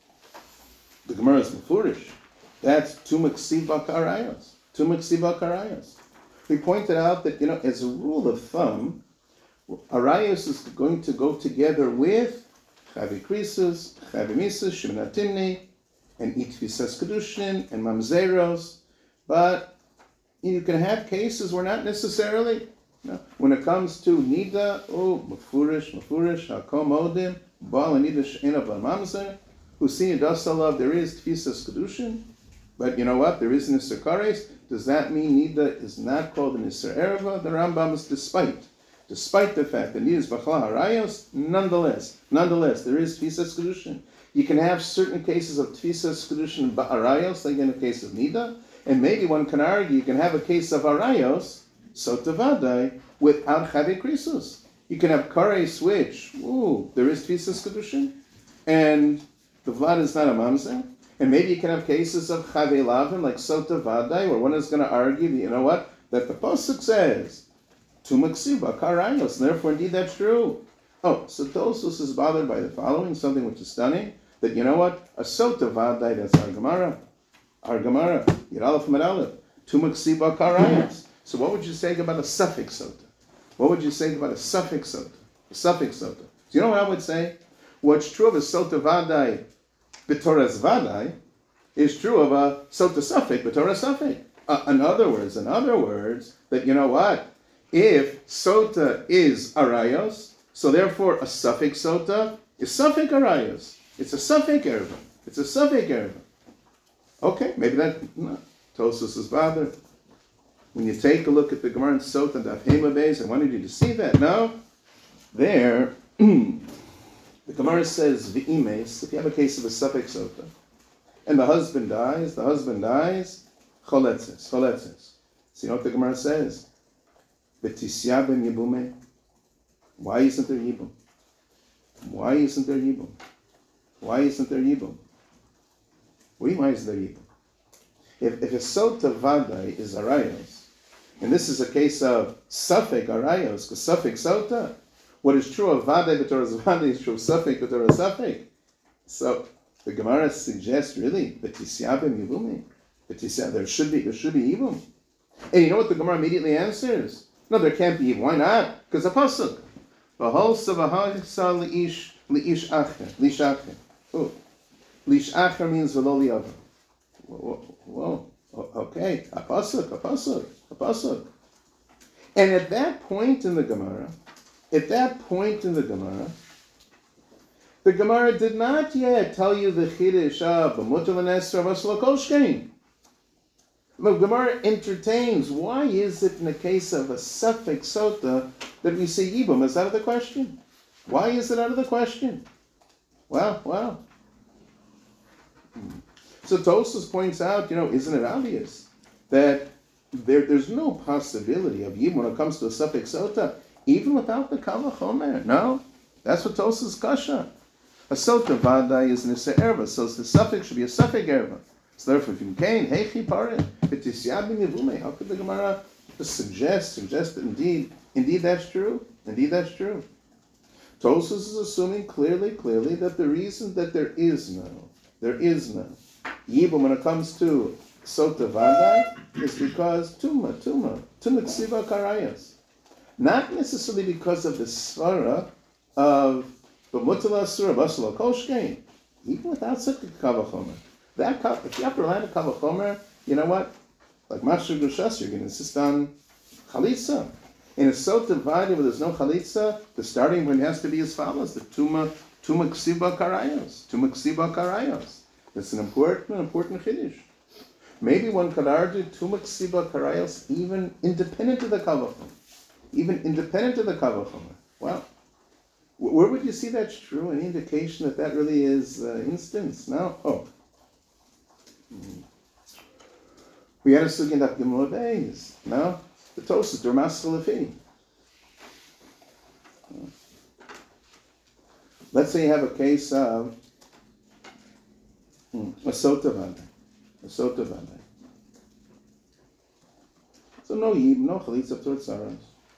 the Gemara is mefurish. That's tuma ksiva karayos. Tuma ksiva karayos. We pointed out that, you know, as a rule of thumb, arayos is going to go together with chavi krisus, chavi misas, sheminatimni, and itfisas kedushin, and mamzeros. But you can have cases where not necessarily. No. When it comes to nida, oh, mafurish, mafurish, hakom odim, bal and nida she'ena v'mamzer, who see dasalav, there is tfisas kedushin, but you know what? There is nisar kares. Does that mean nida is not called an nisar erva? The Rambam is despite, despite the fact that nida is b'chala harayos, nonetheless, nonetheless, there is tfisas kedushin. You can have certain cases of tfisas kedushin ba'arayos, like in the case of nida, and maybe one can argue you can have a case of arayos. sota vadai without chavei krisus. You can have kare switch. Ooh, there is tvisas kedushin, and the vlad is not a mamzer. And maybe you can have cases of chavei lavin, like sota vadai, where one is going to argue that, you know what, that the pasuk says tumaksiba karayos, and therefore indeed that's true. Oh, so Tosus is bothered by the following, something which is stunning, that you know what, a sota vadai, that's our Gemara, our Gemara, Yiralef Medalef, tumaksiba karayos. So what would you say about a suffix sota? What would you say about a suffix sota? A suffix sota. So you know what I would say? What's true of a sota vadai b'toras vadai is true of a sota suffix b'toras suffix. Uh, in other words, in other words, that you know what? If sota is arayos, so therefore a suffix sota is suffix arayos. It's a suffix erva. It's a suffix erva. Okay, maybe that, no. Tosus is bothered. When you take a look at the Gemara in Sota and Daf Hema Beis, I wanted you to see that. No, there, the Gemara says v'imes. If you have a case of a suffix sota, and the husband dies, the husband dies, choletzes, choletzes. So you know what the Gemara says? V'tisya ben yibume. Why isn't there yibum? Why isn't there yibum? Why isn't there yibum? What do you mean, why isn't there yibum? If, if a sota vadai is arayos, and this is a case of suffix arayos, because suffix sota, what is true of vadai b'toras vadai is true of suffix b'toras suffix. So the Gemara suggests really that tisya ben yibumi, there should be there should be yibum. And you know what the Gemara immediately answers? No, there can't be yibum. Why not? Because the pasuk v'hol savahasa liish liish acher liish acher. Oh, liish acher means v'lo li'av. Whoa, whoa, okay, a pasuk, a pasuk, a pasuk. And at that point in the Gemara, at that point in the Gemara, the Gemara did not yet tell you the chiddush of b'mutar l'nesra v'aslo koshkein. The Gemara entertains, why is it in the case of a suffix sota that we say yibum? Is out of the question? Why is it out of the question? Well, well. Hmm. So Tosfos points out, you know, isn't it obvious that there, there's no possibility of yibum when it comes to a suffix sota, even without the kal v'chomer? No, that's what Tosfos kasha. A sota vadai is an issa erva, so the suffix should be a suffix erva. So therefore, if you came, heichi parin, v'tisya bin yivume, how could the Gemara just suggest, suggest that indeed, indeed that's true, indeed that's true. Tosfos is assuming clearly, clearly that the reason that there is no, there is no yibum when it comes to sota vadai is because tuma, tuma, tuma ksiva karayas. Not necessarily because of the svara of b'mutala asura basalo koshkein, even without such a kal v'chomer. That if you have to rely on a kal v'chomer, you know what? Like Master Gushas, you're going to insist on chalitza. In a sota vadai where there's no chalitza, the starting point has to be as follows: the tuma, tuma ksiva karayos, tuma ksiva karayos. It's an important, important chiddush. Maybe one could argue tuma ksiba karayos even independent of the kal v'chomer, even independent of the kal v'chomer. Well, where would you see that's true? Any indication that that really is uh, instance? No. Oh, we had a sugya in that Gemara days. No, the Tosfos Dermas Lefi. Let's say you have a case of Hmm. A sota vadai. A sota vadai. So no yib, no chalitza to tzaros.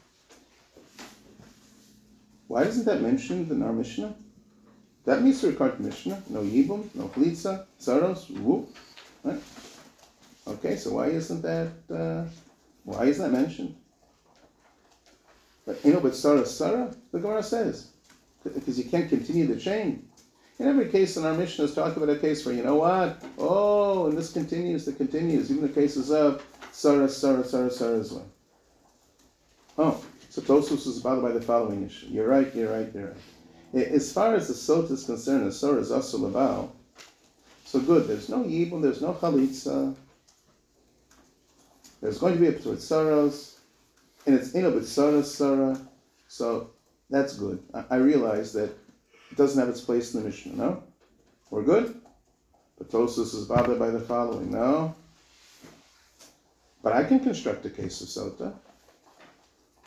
Why isn't that mentioned in our Mishnah? That means to record Mishnah. No yibum, no chalitza, tzaros, whoop. Right? Okay, so why isn't that, uh, why is that mentioned? But you know, but tzara, tzara, the Gemara says, because you can't continue the chain. In every case in our Mishnah is talking about a case where, you know what? Oh, and this continues, that continues. Even the cases of Sarah, Sarah, Sarah, Sarah as well. Oh, so Tosfos is bothered by the following issue. You're right, you're right, you're right. As far as the sota is concerned, the Sarah is also labal. So good, there's no yibum, there's no chalitza. There's going to be a p'tur tzaros, and it's in a b'tzara Sarah. So that's good. I, I realize that it doesn't have its place in the Mishnah, no? We're good? But Tosfos is bothered by the following, no? But I can construct a case of sota.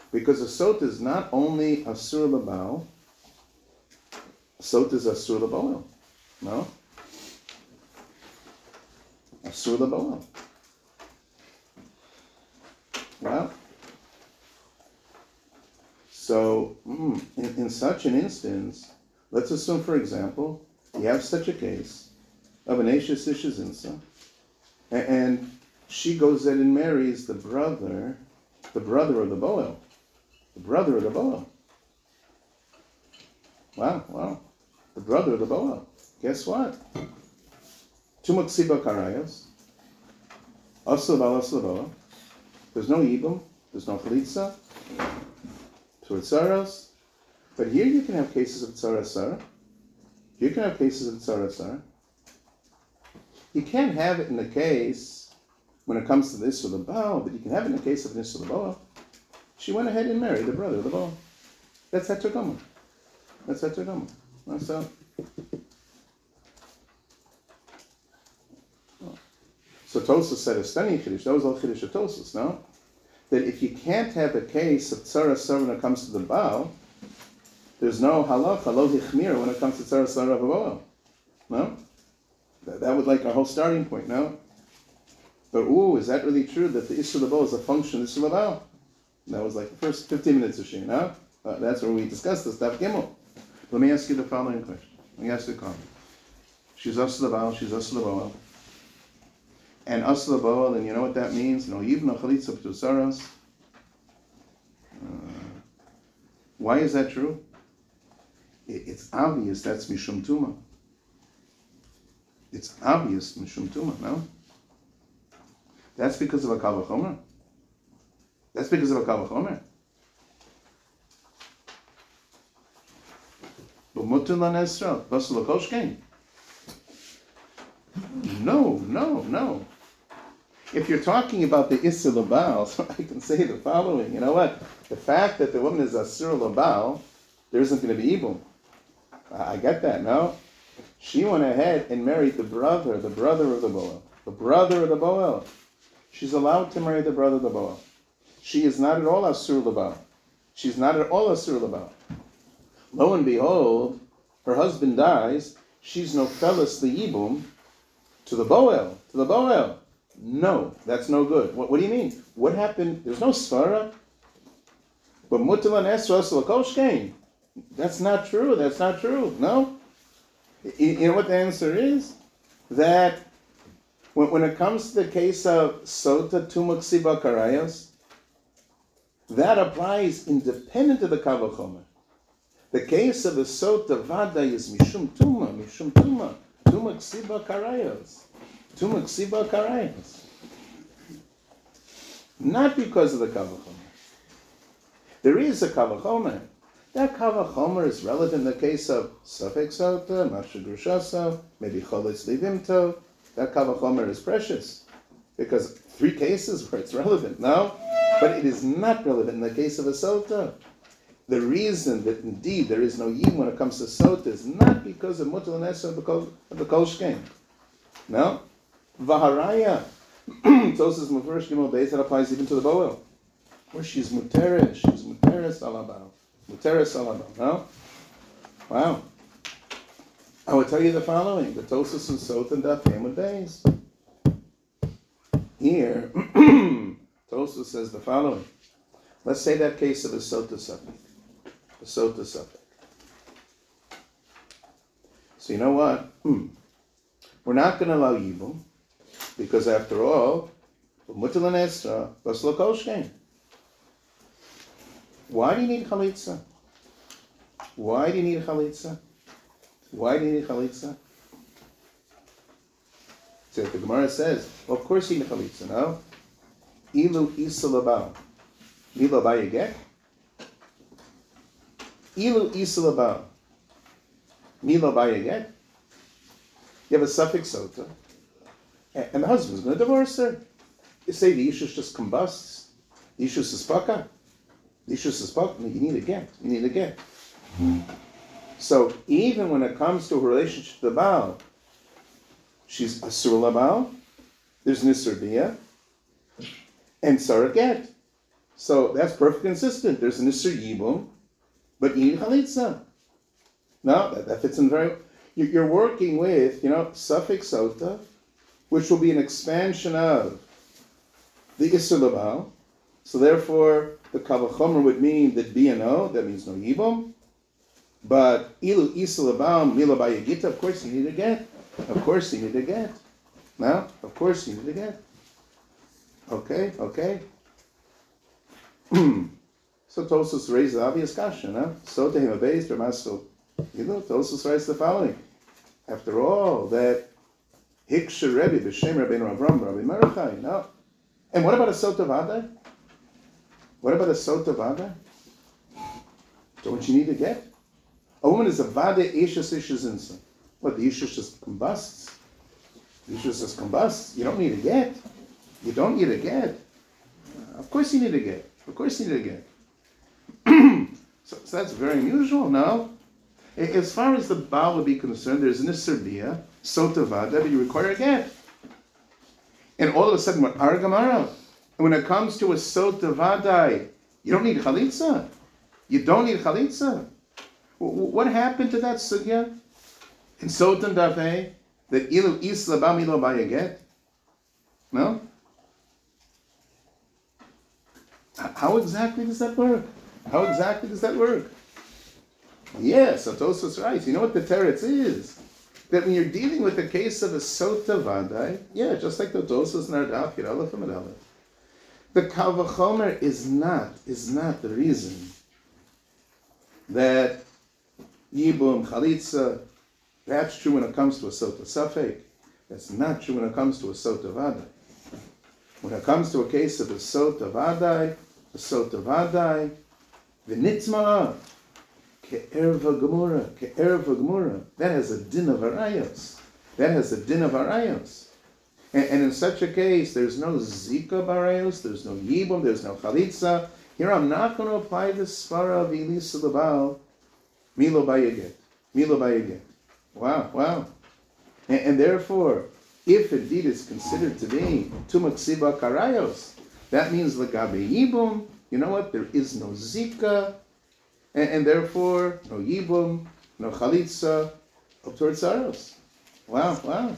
Because a sota is not only asur l'baal, sota is asur l'boel. No? Asur l'boel. Well, so mm, in, in such an instance, let's assume, for example, you have such a case of an Ashes Isha Zinsa, and, and she goes in and marries the brother, the brother of the Boel, the brother of the Boel. Wow, wow, the brother of the Boel. Guess what? Tumak Siba Karayos, Asla Bala Asla Boel. There's no Yibum, there's no Chalitza, to Tzaras. But here you can have cases of Tzara Sara. You can have cases of Tzara Sara. You can't have it in the case when it comes to the Issur L'Baal, but you can have it in the case of an Issur L'Baal. She went ahead and married the brother of the Baal. That's Hetergama. That's Hetergama. That's how. So Tosfos said a stunning Chiddush. That was all Chiddush of Tosfos, no? That if you can't have a case of Tzara Sara when it comes to the Baal, there's no halacha, lo hichmir, when it comes to Tzara Sara of a Baal. No? That, that was like our whole starting point, no? But ooh, is that really true that the Issur L'Baal is a function of Issur L'Baal? That was like the first fifteen minutes of Shir, no? Uh, that's where we discussed this, Daf Gimel. Let me ask you the following question. Let me ask you a comment. She's Issur L'Baal, she's Issur L'Baal. And Issur L'Baal, and you know what that means? No Yibum, no Chalitza, P'tusaras. Why is that true? It, it's obvious that's Mishum Tuma. It's obvious Mishum Tuma, no? That's because of a Kal V'chomer. That's because of a Kal V'chomer. But Mutter Lan Esra, Basel L'Koshkein. No, no, no. If you're talking about the Issur L'Baal, so I can say the following. You know what? The fact that the woman is Asur L'Baal, there isn't going to be Ibum. I get that, no? She went ahead and married the brother, the brother of the Boel. The brother of the Boel. She's allowed to marry the brother of the Boel. She is not at all Asur L'Baal. She's not at all Asur L'Baal. Lo and behold, her husband dies, she's no fellas the Yibum to the Boel, to the Boel. No, that's no good. What, what do you mean? What happened? There's no Svara. But Mutilan Esra Lakoshkein. That's not true. That's not true. No? You, you know what the answer is? That when, when it comes to the case of Sota Tumak Siba Karayos, that applies independent of the Kal V'chomer. The case of the Sota Vada is Mishum Tuma, Mishum Tuma, Tumak Siba Karayos. Tumak Siba Karayos. Not because of the Kal V'chomer. There is a Kal V'chomer. That Kal V'chomer is relevant in the case of Safek Sota, Masha Grushasa, maybe Cholitz Livimto. That Kal V'chomer is precious. Because three cases where it's relevant, no? But it is not relevant in the case of a Sota. The reason that indeed there is no Yibum when it comes to Sota is not because of Mutal and Esra of the Kol Shkein. No? Vaharaya. Tosas Mufresh Gimel Beis, that applies even to the Boel. Where she's Muteres, she's Muteres Alabal. Muteres Alabal, no? Wow. I will tell you the following. The Tosas and Sota and Daf Yamud Beis. Here, Tosas says the following. Let's say that case of a Sota Safek. A Sota Safek. So you know what? Hmm. We're not going to allow Yibum, because after all, Mutal and Esra, Basel L'Koshkein. Why do you need Chalitza? Why do you need Chalitza? Why do you need Chalitza? So the Gemara says, well, of course you need Chalitza, no? Ilu Isa L'Baal. Milo Bayagek? Ilu Isa L'Baal. Milo Bayagek? You have a suffix Sota, and the husband's going to divorce her. You say the Yishush just combusts. The Yishush is Paka. The Yishush is Paka. You need a get. You need a get. Mm-hmm. So even when it comes to her relationship to the Baal, she's Asur L'Baal, there's Nisr Biyah, and Sarah get. So that's perfectly consistent. There's an Isser Yibum, but you need Chalitza. No, that, that fits in very well. You're working with, you know, suffix sota, which will be an expansion of the Isser Labal. So therefore, the Kavachomer would mean that B and O, that means no Yibum. But Ilu Isser Labal, Mila Bayagita, of course you need a get. Of course you need a get. No? Of course you need a get. Okay, okay. So Tosus raised the obvious question, huh? So to him obeys Ramaso. You know, Tosus writes the following. After all, that Hiksha Rebbe, B'Shem Rabbeinu Avram, Rabbi Merachai, no. And what about a Sota Vada? What about a Sota Vada? Don't you need to get? A woman is a Vada Ishas Ishas Insa. What, the Ishas just combusts? The Ishas just combusts. You don't need to get. You don't need a get. Of course you need a get. Of course you need a get. so, so that's very unusual, no? As far as the Baal would be concerned, there's an Isser Bia, Sota Vada, but you require a get. And all of a sudden, what Argamara? And when it comes to a Sota Vada, you don't need Chalitza. You don't need Chalitza. What happened to that Sugya? In Sotan Dave, that Ilu Isla Bamilo by a get? No? How exactly does that work? How exactly does that work? Yes, Atosos right. You know what the teretz is? That when you're dealing with the case of a Sota Vadai, yeah, just like the Atosos Nardaf, Yiralef and Aleph, the Kalvachomer is not, is not the reason that Yibum, Chalitza, that's true when it comes to a Sota Safek. That's not true when it comes to a Sota Vadai. When it comes to a case of a Sota Vadai, a Sota Vadai, the Nitzma, Ke'erva Gemura, Ke'erva Gemura, that has a din of arayos. That has a din of arayos. And, and in such a case, there's no Zika barayos, there's no Yibum, there's no Chalitza. Here I'm not going to apply the Svara of Elisa the Baal, Milo Bayaget. Milo Bayaget. Wow, wow. And, and therefore, if indeed it's considered to be Tumaksiba Karayos, that means Lagabe Yibum, you know what? There is no Zika, and, and therefore, no Yibum, no Chalitza, up towards Saros. Wow, wow.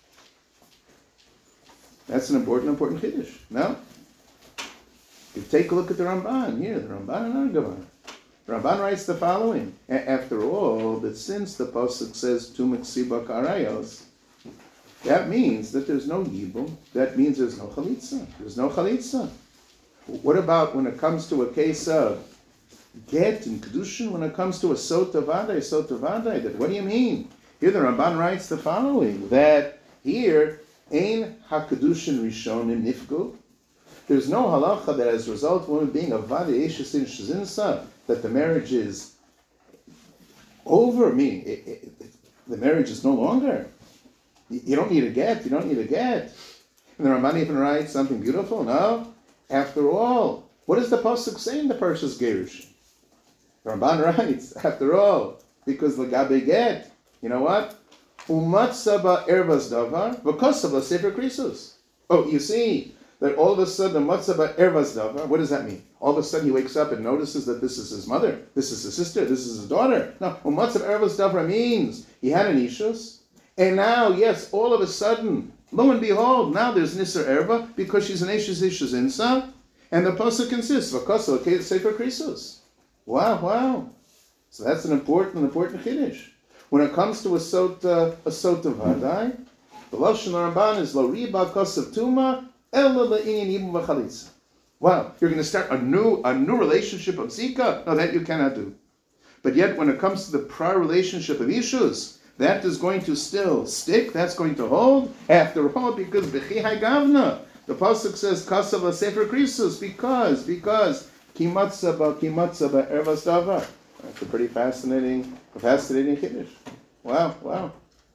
That's an important, important Kiddush. Now, you take a look at the Ramban here, the Ramban and Argavan. The Ramban writes the following. After all, that since the Pasuk says Tumaksiba Karayos, that means that there's no Yibum. That means there's no Chalitza. There's no Chalitza. What about when it comes to a case of Get and Kedushin? When it comes to a Sota Vadai, Sota Vadai, that what do you mean? Here the Ramban writes the following, that here, Ein HaKedushin Rishonim Nifgu. There's no halacha that as a result of women being a Vadai Eshesin Shazinsa, that the marriage is over, meaning it, it, it, the marriage is no longer. You don't need a get. You don't need a get. And the Ramban even writes something beautiful. No, after all, what does the pasuk say in the Parshas Gerushin? The Ramban writes, after all, because the Gabe get, you know what? Umatzaba ervas davar v'kosaba sefer krisus. Oh, you see that all of a sudden matzaba ervas davar. What does that mean? All of a sudden he wakes up and notices that this is his mother, this is his sister, this is his daughter. No, umatzaba ervas davar means he had an ishus. And now, yes, all of a sudden, lo and behold, now there's Nisar Erva because she's an Eshes Ishes Insa, and the pasuk consists of a Kosel Sefer Krisus. Wow, wow. So that's an important, important Kiddush. When it comes to a Sota, a Sota Vadai, the Lashon Ramban is Lo Riba Kosav Tuma, Ela Le'inyan Yibum V'Chalitza. Wow, you're going to start a new, a new relationship of Zika? No, that you cannot do. But yet, when it comes to the prior relationship of Ishus, that is going to still stick, that's going to hold, after all, because B'chi Gavna, the Pasuk says, Kasav Sefer Krisus, because, because, Kimatza ba Kimatza ba Ervas Davar. That's a pretty fascinating, fascinating Kiddush. Wow, wow.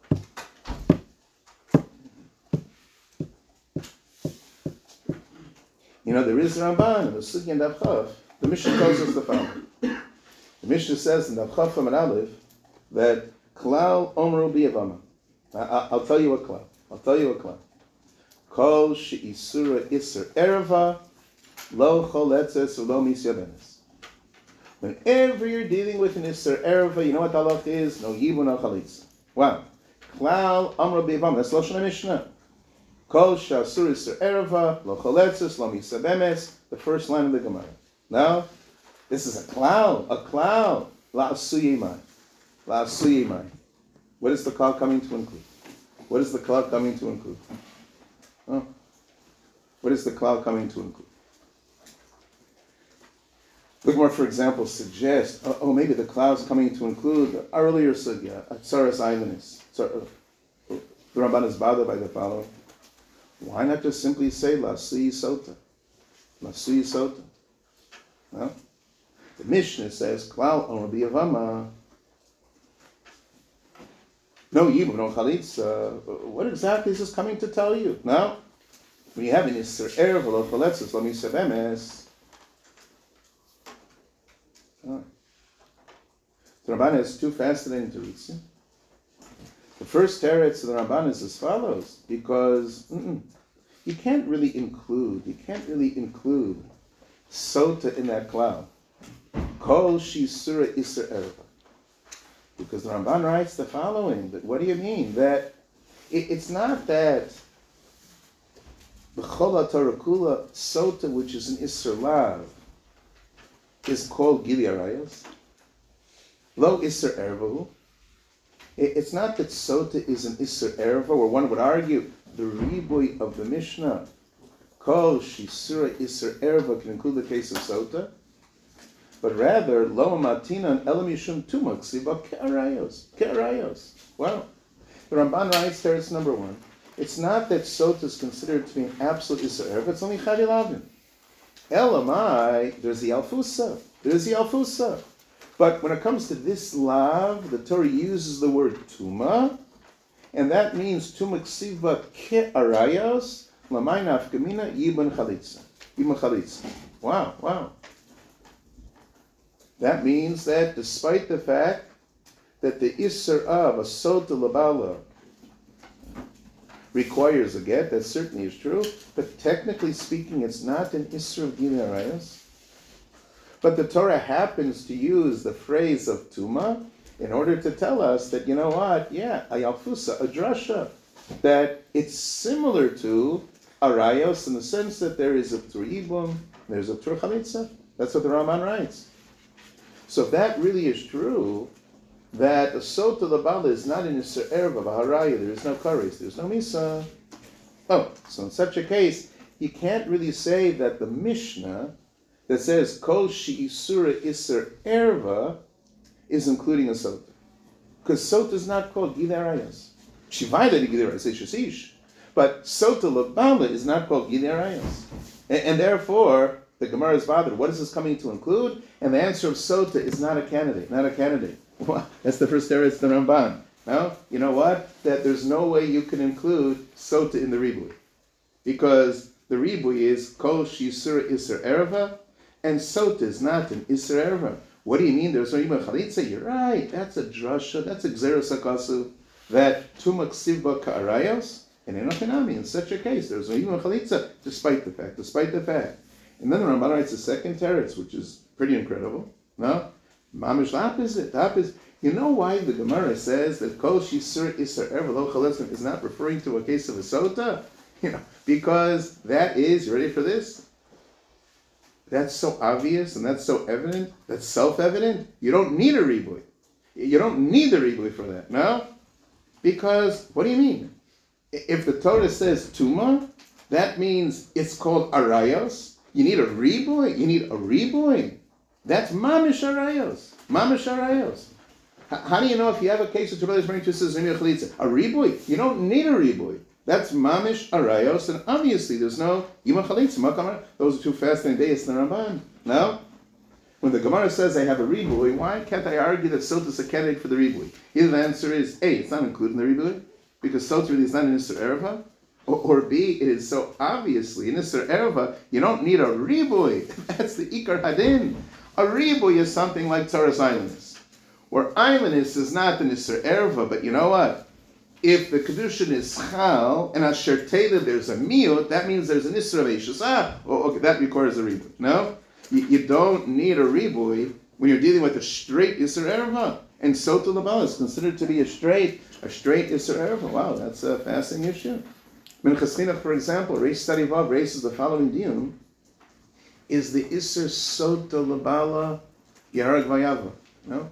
You know, there is a Ramban, the Sugi and Avchav. The Mishnah tells us the following. The Mishnah says in Avchav and Aleph that Klal Omru Biyavama. I'll tell you what Klal. I'll tell you what Klal. Kol she'isura iser erva Lo choletzes ulo misyabenes. Whenever you're dealing with an Isser Erva, you know what the halach is? No yibun, no chalitza. Wow. Klal amra b'yavam. That's Lashon HaMishnah. Kol shasur Isser Erva, lo choletzes, lo misabemes. The first line of the Gemara. Now, this is a klal, a klal. La asuyimai. La asuyimai. What is the klal coming to include? What is the klal coming to include? Oh. What is the klal coming to include? The Gemara, for example, suggests, oh, oh, maybe the klal is coming to include the earlier sugya, Atzaras Ailenis. The Ramban is bothered by the following. Why not just simply say La Sui Sota? La Sui Sota. No? The Mishnah says, Klal on Rabbi Avama. No yibum, no chalitza. What exactly is this coming to tell you? No? When you have an Isser Erev, lo chaletzes, lo misabemes. Oh. The Ramban has two fascinating terutzim. The first teretz of the Ramban is as follows, because mm-mm, you can't really include, you can't really include sota in that cloud. Kol shisura iser erva. Because the Ramban writes the following, that what do you mean? That it, it's not that b'chol HaTorah kula sota, which is an iser lav, is called Gili Arayos. Lo Isser Ervahu. It's not that Sota is an Isser Erva, or one would argue the Riboy of the Mishnah, Kol Shisura Isser Erva, can include the case of Sota, but rather Lo Matinan Elam Yishum Tumak Siba Ke'arayos. Ke'arayos. Wow. The Ramban writes there, it's number one. It's not that Sota is considered to be an absolute Isser Erva, it's only Chadi Lavin. Elamai, there's the Alfusa. There's the Alfusa. But when it comes to this lav, the Torah uses the word tuma, and that means tuma ksiva ke'arayos, lamay nafkamina yibun chalitza. Yibun chalitza. Wow, wow. That means that despite the fact that the isser of a sota labala requires a get, that certainly is true, but technically speaking, it's not an Isser of Gili Arayos. But the Torah happens to use the phrase of Tuma in order to tell us that, you know what, yeah, a Yalfusa, a drasha, that it's similar to Arayos in the sense that there is a Ptur Ibum, there's a Ptur Chalitza. That's what the Ramban writes. So if that really is true, that a sota labala is not in Isser Erva Baharaya, there is no kares, there is no misa. Oh, so in such a case, you can't really say that the Mishnah that says Kol She'isura Isser Erva is including a sota. Because sota is not called Gili Arayos. Shivayda Gili Arayos, Shasish. But sota labala is not called Gili Arayos. And, and therefore, the Gemara is bothered. What is this coming to include? And the answer of sota is not a candidate, not a candidate. Well, that's the first area, it's the Ramban. Now, you know what? That there's no way you can include sota in the ribui. Because the ribui is kol shisura isser erva, and sota is not an isser erva. What do you mean there's no yibun chalitza? You're right, that's a drasha, that's a gzeros hakasu, that tumak sivba ka'arayos, and enochinami, in such a case, there's no yibun chalitza, despite the fact, despite the fact. And then the Ramban writes the second teretz, which is pretty incredible. No? Mamish the opposite. The opposite. You know why the Gemara says that Kol Shisur Isser Erva Lo Chaletzim is not referring to a case of a sota? You know, because that is, you ready for this? That's so obvious and that's so evident, that's self-evident. You don't need a ribui. You don't need the ribui for that, no? Because, what do you mean? If the Torah says Tuma, that means it's called Arayos. You need a ribui? You need a ribui? That's mamish arayos. Mamish arayos. How do you know if you have a case of Torah bringing to says a ribui? You don't need a ribui. That's mamish arayos, and obviously there's no yibun chalitza. Those are two fascinating days in the Ramban. No? When the Gemara says I have a ribui, why can't I argue that sota is a candidate for the ribui? Either the answer is A, it's not included in the ribui, because sota really is not an Isser Erva, or, or B, it is so obviously an Isser Erva, you don't need a ribui. That's the Ikar Hadin. A ribui is something like Tzaras Ailenis, where Ailenis is not an Isser Erva, but you know what? if the Kedushin is Chal, and Asher Teda there's a Miut, that means there's an Isra of Eishus. Ah, well, okay, that requires a Ribui. No? You, you don't need a Ribui when you're dealing with a straight Isra Erva. And Sota Labala is considered to be a straight, a straight Isra Erva. Wow, that's a fascinating issue. Minchas Chinuch, for example, Reish Study Vav raises the following diyun: is the Isser Sota Labala Yarag Vayava? No?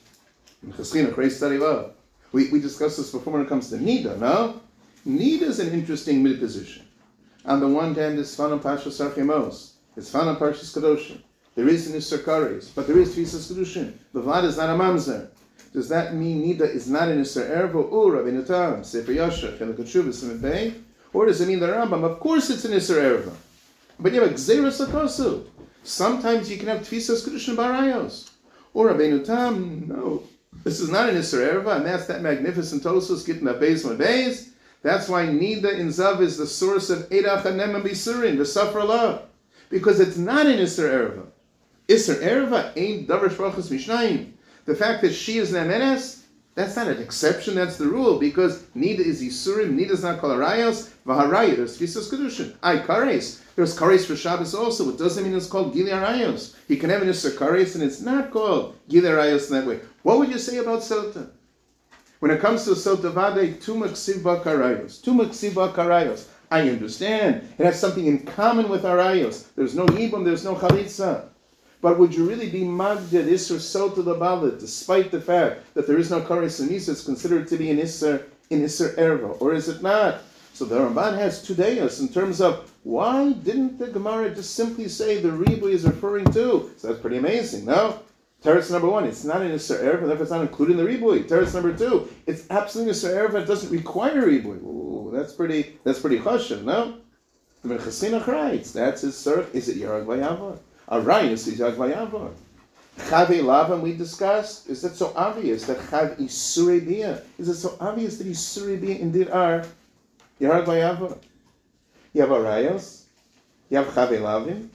Minchas Chinuch, Reish Study Vav. We, we discussed this before when it comes to Nida, no? Nida is an interesting mid-position. On the one hand, it's Fana Pasha Sarchemos. It's Fana Parshas Kedoshim. There is an Isser Kares, but there is Tfisas Kedushin. The Vlad is not a Mamzer. Does that mean Nida is not an Isser Ervo? Or Rabbeinu Tam, Sefer Yasher, Chelik HaTshuvah, Siman Pei? Or does it mean the Rambam? Of course it's an Isser Ervo. But you have a Gzeras HaKosu. Sometimes you can have Tfisas Kedushin Barayos. Or Rabbeinu Tam, no. This is not an Isser Erva, and that's that magnificent Tosos getting a Beis Beis. That's why Nida in Zav is the source of Eidach Hanem and Bisurin, the Safra Law. Because it's not an Isser Erva. Isser Erva ain't Davar Shvachas Mishnayim. The fact that she is Nemenes, that's not an exception, that's the rule, because Nida is Yisurim, Nida is not called Arayos, Vaharaya, there's Tfisas Kedushin. Ay, Kares. There's Kares for Shabbos also. It doesn't mean it's called Gili Arayos. You can have an Isser Kares and it's not called Gili Arayos in that way. What would you say about Sota? When it comes to Sota Vade, Tu Maksiv Bakarayos. Tu Maksiv Bakarayos. I understand. It has something in common with Arayos. There's no Yibum, there's no Chalitza. But would you really be Magdid Isser Sota Labalit, despite the fact that there is no Kares and Isa, it's considered to be an Isser, in Isser Erva, or is it not? So the Ramban has two dayas in terms of why didn't the Gemara just simply say the Ribui is referring to? So that's pretty amazing, no? Teretz number one, it's not an Isser Erva, therefore it's not included in the Ribui. Teretz number two, it's absolutely Isser Erva, it doesn't require Ribui. Ooh, that's pretty, that's pretty chashiv, no? The Minchas Chinuch writes, that's his surf. Is it Yarag Vayavor? Arayos is Yarag Vayavor. Chav Elavam we discussed. Is that so obvious that Chav Isurei Bia? Is it so obvious that Isurei Bia indeed are Yarag Vayavor? You have Arayos, you have Chav Elavim,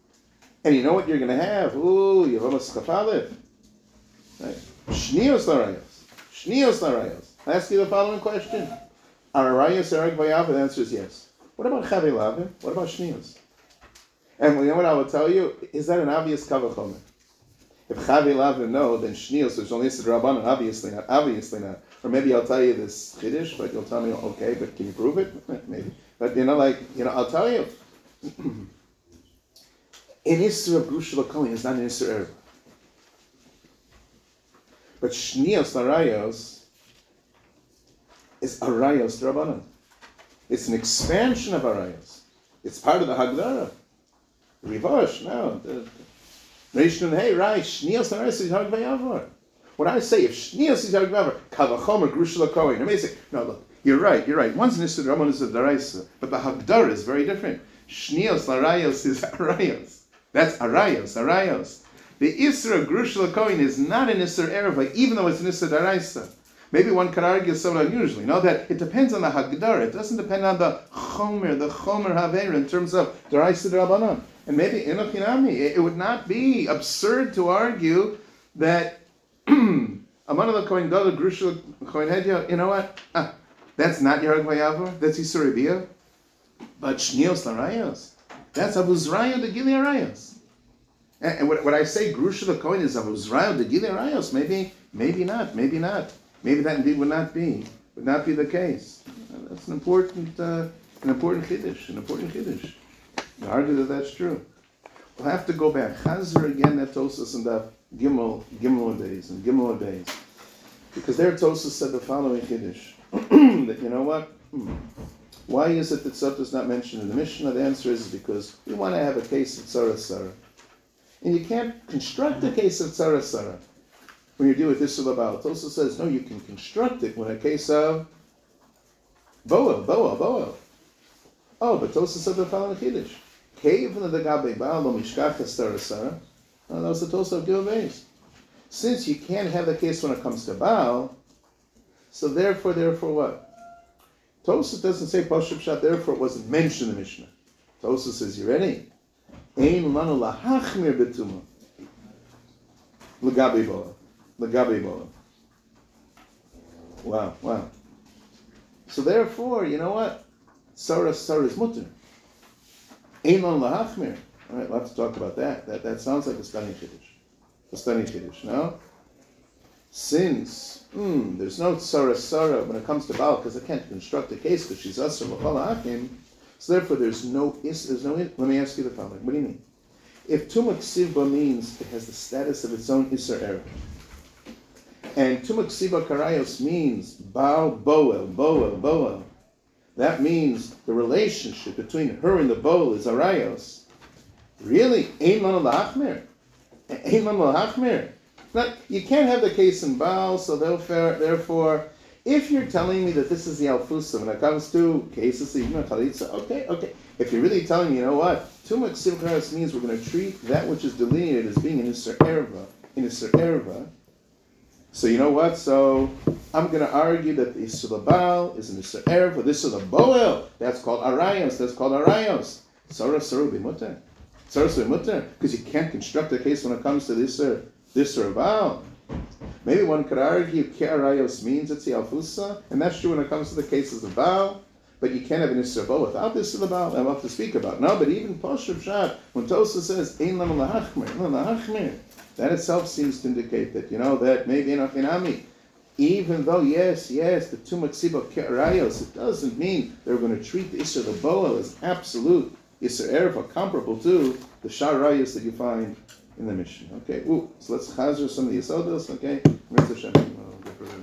and you know what you're going to have? Ooh, you have almost Chafalev. Right? Shnios Larayos. Shnios Larayos. I ask you the following question. Are Arayos Yarag Vayavor? The answer is yes. What about Chav Elavim? What about Shnios? And you know what I will tell you? Is that an obvious kavachomer? If Chav Elavim no, then Shnios, which only is the Rabbanan, obviously not. Obviously not. Or maybe I'll tell you this Chiddush, but you'll tell me, okay, but can you prove it? Maybe. But you know, like, you know, I'll tell you. An Isser of Grusha L'Kohen is not an Isser Erva. But Shnios Arayos is Arayos Rabbanan. It's an expansion of Arayos. It's part of the Hagdara. Rivosh, no. Rishon, hey, right, Shnios Arayos is Yarag Vayavor. What I say, if Shnios is Yarag Vayavor, Kavachomer Grusha L'Kohen. Amazing. No, look. You're right, you're right. One's an Isser Rabban is a Daraisa, but the Hagdara is very different. Shnios Arayos is Arayos. That's Arayos, Arayos. The Isser of Grusha L'Kohen is not an Isser Erva, even though it's an Isser Daraisa. Maybe one could argue somewhat unusually. No, that it depends on the Hagdara. It doesn't depend on the Chomer, the Chomer Haver in terms of Daraisa Rabbanan. And maybe Enochinami, it would not be absurd to argue that Amana L'Kohen Gadol Grusha L'Kohen Hedya, you know what? Ah, that's not Yarag Vayavor. That's Isurei Bia. But Shnios Larayos. That's Abu Zraya de Gili Arayos. And, and what, what I say, Grusha L'Kohen is Abu Zraya de Gili Arayos. Maybe, maybe not. Maybe not. Maybe that indeed would not be, would not be the case. Uh, that's an important, uh, an important chiddush. An important chiddush. I argue that that's true. We'll have to go back. Chazer again at Tosas and the Gimel, Gimel days and Gimel days, because there Tosas said the following chiddush. That, you know what? Hmm. Why is it that Sota is not mentioned in the Mishnah? The answer is because we want to have a case of Tzara Sara. And you can't construct a case of Tzara Sara when you deal with Issur Labal. Tosas says, no, you can construct it when a case of Boa, Boa, Boa. Oh, but Tosas said the following Chiddush. Cave in the Gabe Baal, lo Mishkach Tzara Sara. That was the Tosas of Gil Beis. Since you can't have the case when it comes to Baal, so therefore, therefore what? Tosas doesn't say Pashup Shat, therefore it wasn't mentioned in the Mishnah. Tosas says, you ready? Ein lanu lahachmir betuma. L'gabi bola. L'gabi bola. Wow, wow. So therefore, you know what? Sarah, Sarah is mutter. Einon lahachmir. All right, we'll have to talk about that. That that sounds like a stunning chiddush. A stunning chiddush, no? Since mm, there's no Sarah Sarah when it comes to Baal, because I can't construct a case because she's Asr l'chol ha'achim, so therefore there's no is there's no. Let me ask you the following. What do you mean? If Tumak Sivba means it has the status of its own Isser Erev, and Tumak Sivba Karayos means Baal Boel, Boel, Boel, that means the relationship between her and the Boel is Arayos. Really? Ein Lana L'Achmer? Ein Lana L'Achmer? You can't have the case in Baal, so therefore, therefore, if you're telling me that this is the Alfusa when it comes to cases of Yibna Chalitza, okay, okay. If you're really telling me, you know what, Tumak Sivkaras means we're going to treat that which is delineated as being an Isser Erva, in Isser Erva, so you know what, so I'm going to argue that the Isser Baal is an Isser Erva, this is a Boel, that's called Arayos, that's called Arayos. Sarah Sarah B'mutter. Sarah Sarah B'mutter, because you can't construct a case when it comes to this Isser, this Isser Baal. Maybe one could argue Ke'arayos means it's the Alfusa, and that's true when it comes to the cases of Baal, but you can't have an Isser Bo without this Isser Baal, I'm about to speak about. No, but even Poshuv Shad, when Tosa says, Ein Lama Lahachmer, Lahachmer, that itself seems to indicate that, you know, that maybe in Achinami, even though, yes, yes, the Tumak Siba Ke'arayos, it doesn't mean they're going to treat the Isser the Boel as absolute Isser Erva, comparable to the Sharayos that you find in the Mishnah. Okay, ooh, so let's chazer some of the Yisodos, okay?